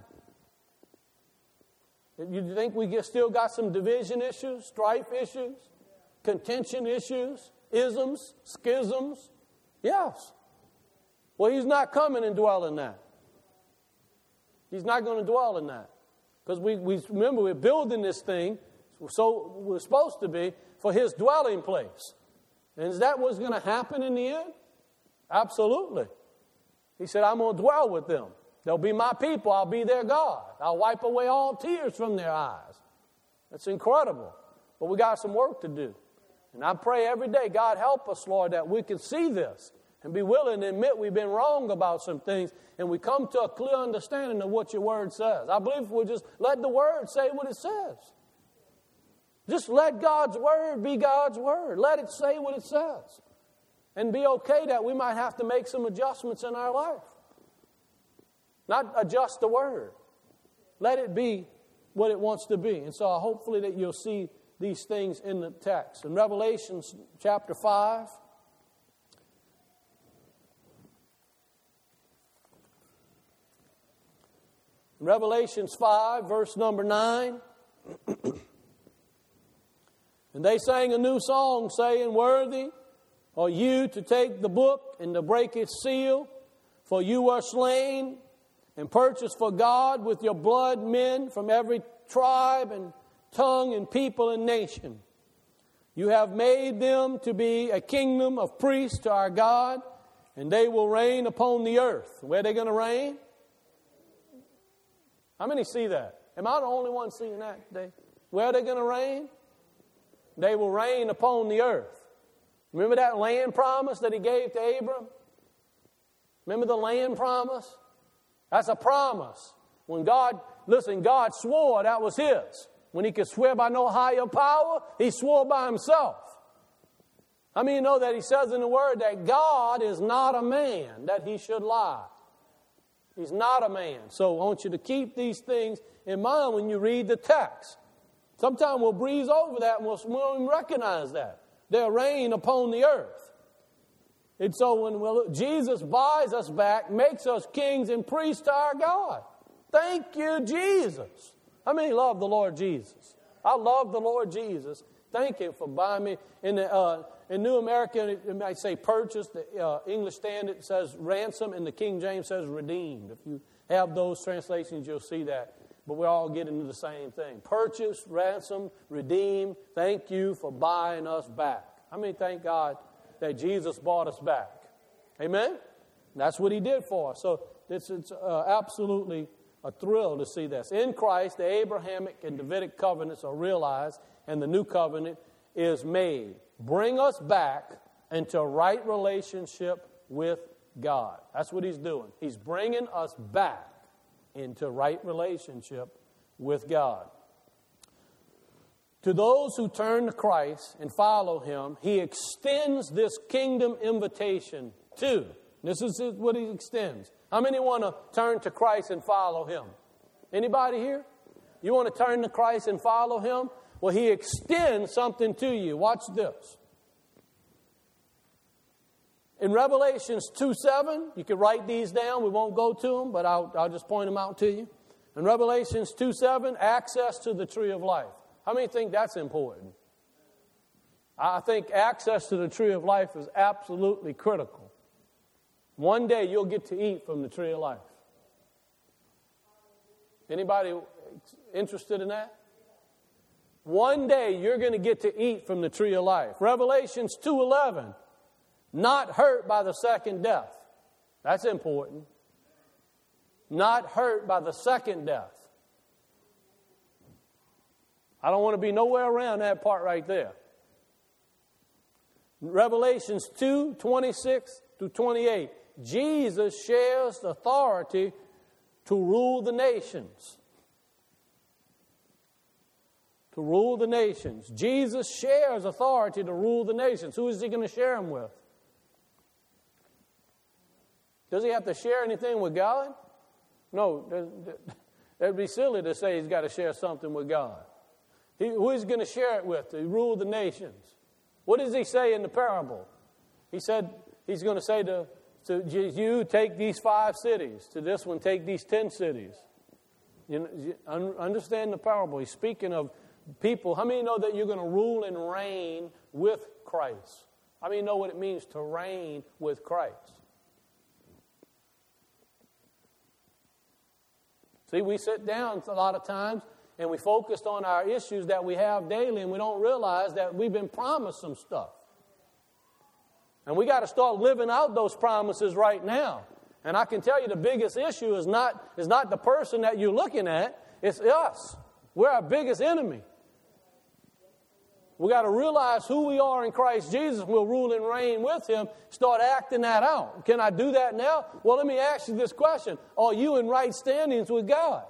You think we get, still got some division issues, strife issues, contention issues, isms, schisms? Yes. Well, he's not coming and dwell in that. He's not going to dwell in that. Because we, we remember we're building this thing, so we're supposed to be, for his dwelling place. And is that what's going to happen in the end? Absolutely. He said, I'm going to dwell with them. They'll be my people. I'll be their God. I'll wipe away all tears from their eyes. That's incredible. But we got some work to do. And I pray every day, God help us, Lord, that we can see this and be willing to admit we've been wrong about some things, and we come to a clear understanding of what your word says. I believe if we just let the word say what it says. Just let God's word be God's word. Let it say what it says. And be okay that we might have to make some adjustments in our life. Not adjust the word. Let it be what it wants to be. And so hopefully that you'll see these things in the text. In Revelation chapter five, in Revelation five, verse number nine, and they sang a new song, saying, worthy are you to take the book and to break its seal, for you were slain and purchased for God with your blood men from every tribe and tongue and people and nation. You have made them to be a kingdom of priests to our God, and they will reign upon the earth. Where are they going to reign? How many see that? Am I the only one seeing that today? Where are they going to reign? They will reign upon the earth. Remember that land promise that he gave to Abram? Remember the land promise? That's a promise. When God, listen, God swore that was his. When he could swear by no higher power, he swore by himself. I mean, you know that he says in the Word that God is not a man that he should lie. He's not a man. So I want you to keep these things in mind when you read the text. Sometimes we'll breeze over that and we'll, we won't even recognize that. There'll rain upon the earth. And so when we'll, Jesus buys us back, makes us kings and priests to our God. Thank you, Jesus. How many love the Lord Jesus? I love the Lord Jesus. Thank Him for buying me. In the uh, in New American, it might say purchased. The uh, English Standard says ransom, and the King James says redeemed. If you have those translations, you'll see that. But we're all getting to the same thing. Purchased, ransom, redeemed. Thank you for buying us back. I mean, thank God that Jesus bought us back. Amen? That's what He did for us. So it's, it's uh, absolutely a thrill to see this. In Christ, the Abrahamic and Davidic covenants are realized, and the new covenant is made. Bring us back into a right relationship with God. That's what He's doing. He's bringing us back into right relationship with God. To those who turn to Christ and follow Him, He extends this kingdom invitation too. This is what He extends. How many want to turn to Christ and follow Him? Anybody here? You want to turn to Christ and follow Him? Well, He extends something to you. Watch this. In Revelations two seven, you can write these down. We won't go to them, but I'll, I'll just point them out to you. In Revelations two seven, access to the tree of life. How many think that's important? I think access to the tree of life is absolutely critical. One day you'll get to eat from the tree of life. Anybody interested in that? One day you're going to get to eat from the tree of life. Revelations two eleven, not hurt by the second death. That's important. Not hurt by the second death. I don't want to be nowhere around that part right there. Revelations two twenty-six through twenty-eight. Jesus shares authority to rule the nations. To rule the nations. Jesus shares authority to rule the nations. Who is He going to share them with? Does He have to share anything with God? No. It would be silly to say He's got to share something with God. He, who is He going to share it with to rule the nations? What does He say in the parable? He said He's going to say to, to you, take these five cities. To this one, take these ten cities. You know, understand the parable. He's speaking of people. How many know that you're going to rule and reign with Christ? How many know what it means to reign with Christ? See, we sit down a lot of times and we focus on our issues that we have daily, and we don't realize that we've been promised some stuff. And we got to start living out those promises right now. And I can tell you the biggest issue is not, is not the person that you're looking at, it's us. We're our biggest enemy. We got to realize who we are in Christ Jesus. We'll rule and reign with Him. Start acting that out. Can I do that now? Well, let me ask you this question. Are you in right standings with God?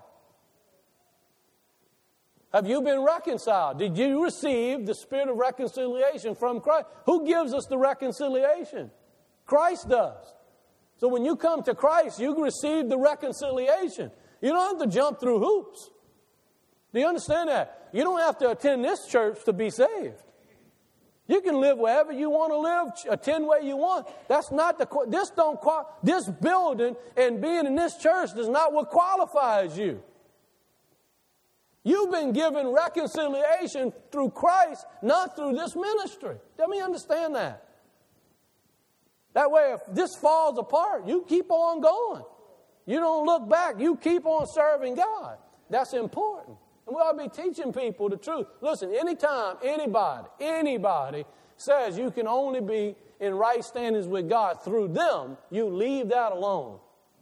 Have you been reconciled? Did you receive the spirit of reconciliation from Christ? Who gives us the reconciliation? Christ does. So when you come to Christ, you receive the reconciliation. You don't have to jump through hoops. Do you understand that? You don't have to attend this church to be saved. You can live wherever you want to live, attend where you want. That's not the this don't this building and being in this church is not what qualifies you. You've been given reconciliation through Christ, not through this ministry. Let me understand that. That way, if this falls apart, you keep on going. You don't look back. You keep on serving God. That's important. And we ought to be teaching people the truth. Listen, anytime anybody, anybody says you can only be in right standings with God through them, you leave that alone.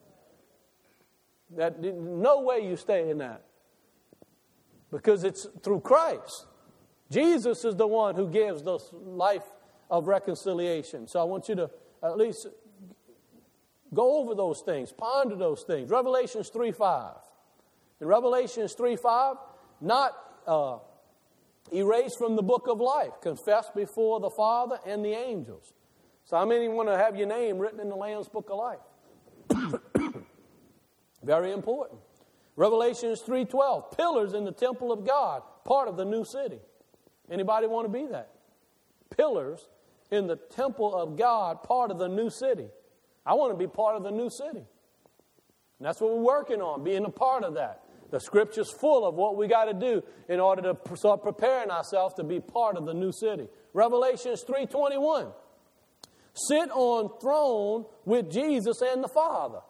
That, no way you stay in that. Because it's through Christ. Jesus is the one who gives this life of reconciliation. So I want you to at least go over those things, ponder those things. Revelations three five. In Revelations three five, not uh, erased from the book of life, confessed before the Father and the angels. So how many want to have your name written in the Lamb's book of life? Very important. Revelations three twelve, pillars in the temple of God, part of the new city. Anybody want to be that? Pillars in the temple of God, part of the new city. I want to be part of the new city. And that's what we're working on, being a part of that. The Scripture's full of what we got to do in order to start preparing ourselves to be part of the new city. Revelations three twenty-one, sit on throne with Jesus and the Father.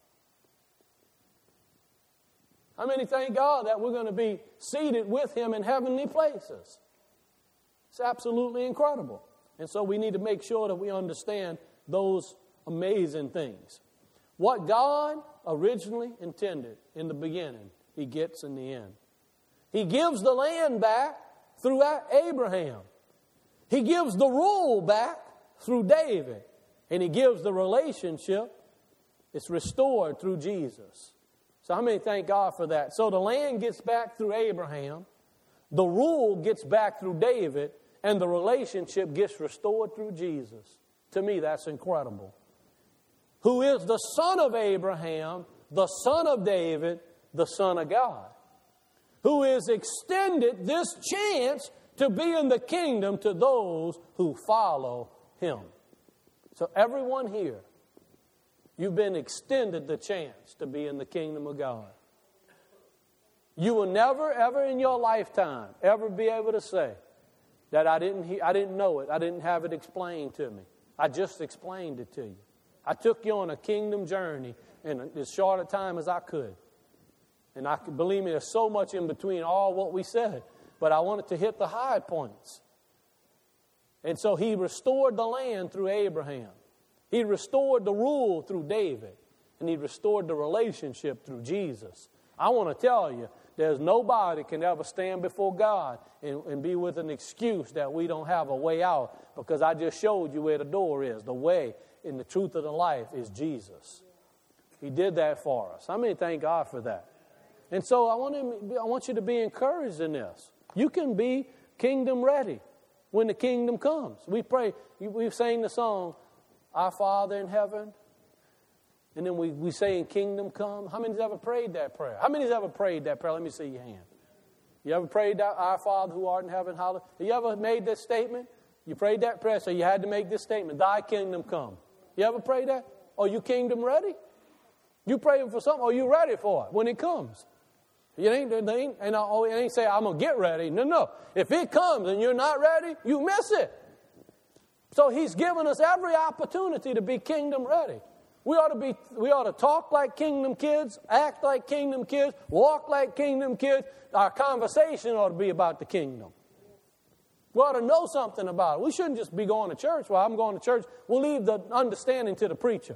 How many thank God that we're going to be seated with Him in heavenly places? It's absolutely incredible. And so we need to make sure that we understand those amazing things. What God originally intended in the beginning, He gets in the end. He gives the land back through Abraham. He gives the rule back through David. And He gives the relationship, it's restored through Jesus. So how many thank God for that? So the land gets back through Abraham, the rule gets back through David, and the relationship gets restored through Jesus. To me, that's incredible. Who is the son of Abraham, the son of David, the Son of God, who has extended this chance to be in the kingdom to those who follow Him. So everyone here, you've been extended the chance to be in the kingdom of God. You will never, ever in your lifetime ever be able to say that I didn't, he- I didn't know it, I didn't have it explained to me. I just explained it to you. I took you on a kingdom journey in as short a time as I could. And I believe me, there's so much in between all what we said. But I wanted to hit the high points. And so He restored the land through Abraham. He restored the rule through David. And He restored the relationship through Jesus. I want to tell you, there's nobody can ever stand before God and, and be with an excuse that we don't have a way out. Because I just showed you where the door is. The way and the truth of the life is Jesus. He did that for us. I mean, thank God for that. And so I want, to, I want you to be encouraged in this. You can be kingdom ready when the kingdom comes. We pray, we sang the song, Our Father in Heaven. And then we, we say in kingdom come. How many's ever prayed that prayer? How many's ever prayed that prayer? Let me see your hand. You ever prayed that, Our Father who art in heaven, hallowed? Have you ever made this statement? You prayed that prayer, so you had to make this statement, Thy kingdom come. You ever prayed that? Are you kingdom ready? You praying for something, are you ready for it when it comes? You ain't, it ain't, and I ain't say, I'm going to get ready. No, no. If it comes and you're not ready, you miss it. So He's given us every opportunity to be kingdom ready. We ought to be, we ought to talk like kingdom kids, act like kingdom kids, walk like kingdom kids. Our conversation ought to be about the kingdom. We ought to know something about it. We shouldn't just be going to church. Well, I'm going to church. We'll leave the understanding to the preacher.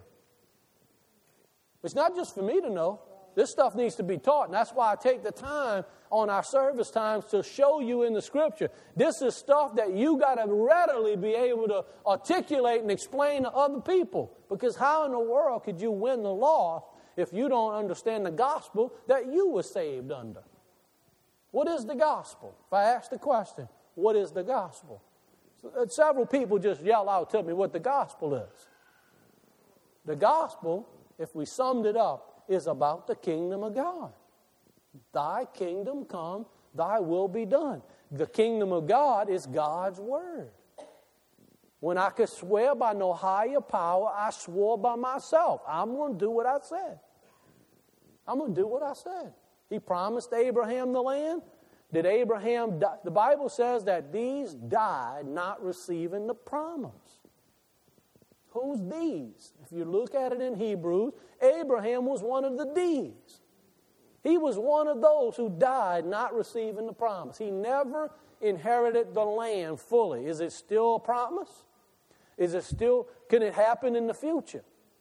It's not just for me to know. This stuff needs to be taught, and that's why I take the time on our service times to show you in the Scripture. This is stuff that you got to readily be able to articulate and explain to other people. Because how in the world could you win the lost if you don't understand the gospel that you were saved under? What is the gospel? If I ask the question, what is the gospel? So, several people just yell out, tell me what the gospel is. The gospel, if we summed it up, is about the kingdom of God. Thy kingdom come, thy will be done. The kingdom of God is God's word. When I could swear by no higher power, I swore by myself. I'm going to do what I said. I'm going to do what I said. He promised Abraham the land. Did Abraham die? The Bible says that these died not receiving the promise. Who's these? If you look at it in Hebrews, Abraham was one of the these. He was one of those who died not receiving the promise. He never inherited the land fully. Is it still a promise? Is it still, can it happen in the future?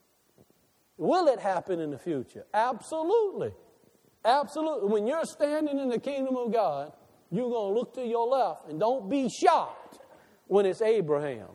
Will it happen in the future? Absolutely. Absolutely. When you're standing in the kingdom of God, you're going to look to your left and don't be shocked when it's Abraham.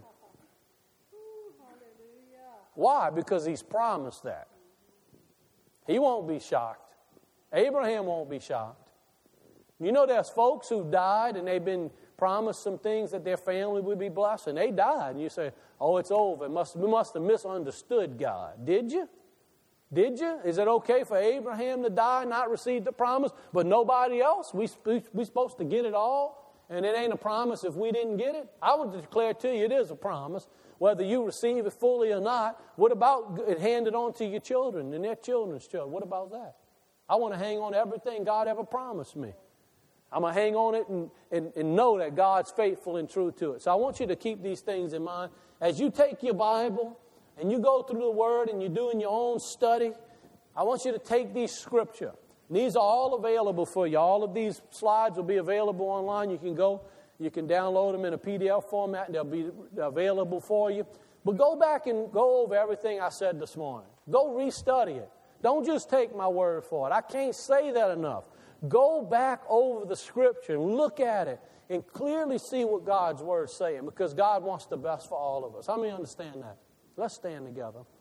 Why? Because He's promised that. He won't be shocked. Abraham won't be shocked. You know there's folks who died and they've been promised some things that their family would be blessed, and they died. And you say, oh, it's over. It must, we must have misunderstood God. Did you? Did you? Is it okay for Abraham to die and not receive the promise, but nobody else? We we, we supposed to get it all, and it ain't a promise if we didn't get it? I would declare to you it is a promise, whether you receive it fully or not. What about it handed on to your children and their children's children? What about that? I want to hang on to everything God ever promised me. I'm going to hang on it and, and, and know that God's faithful and true to it. So I want you to keep these things in mind. As you take your Bible and you go through the Word and you're doing your own study, I want you to take these scripture. These are all available for you. All of these slides will be available online. You can go, you can download them in a P D F format, and they'll be available for you. But go back and go over everything I said this morning. Go restudy it. Don't just take my word for it. I can't say that enough. Go back over the Scripture and look at it and clearly see what God's Word is saying, because God wants the best for all of us. How many understand that? Let's stand together.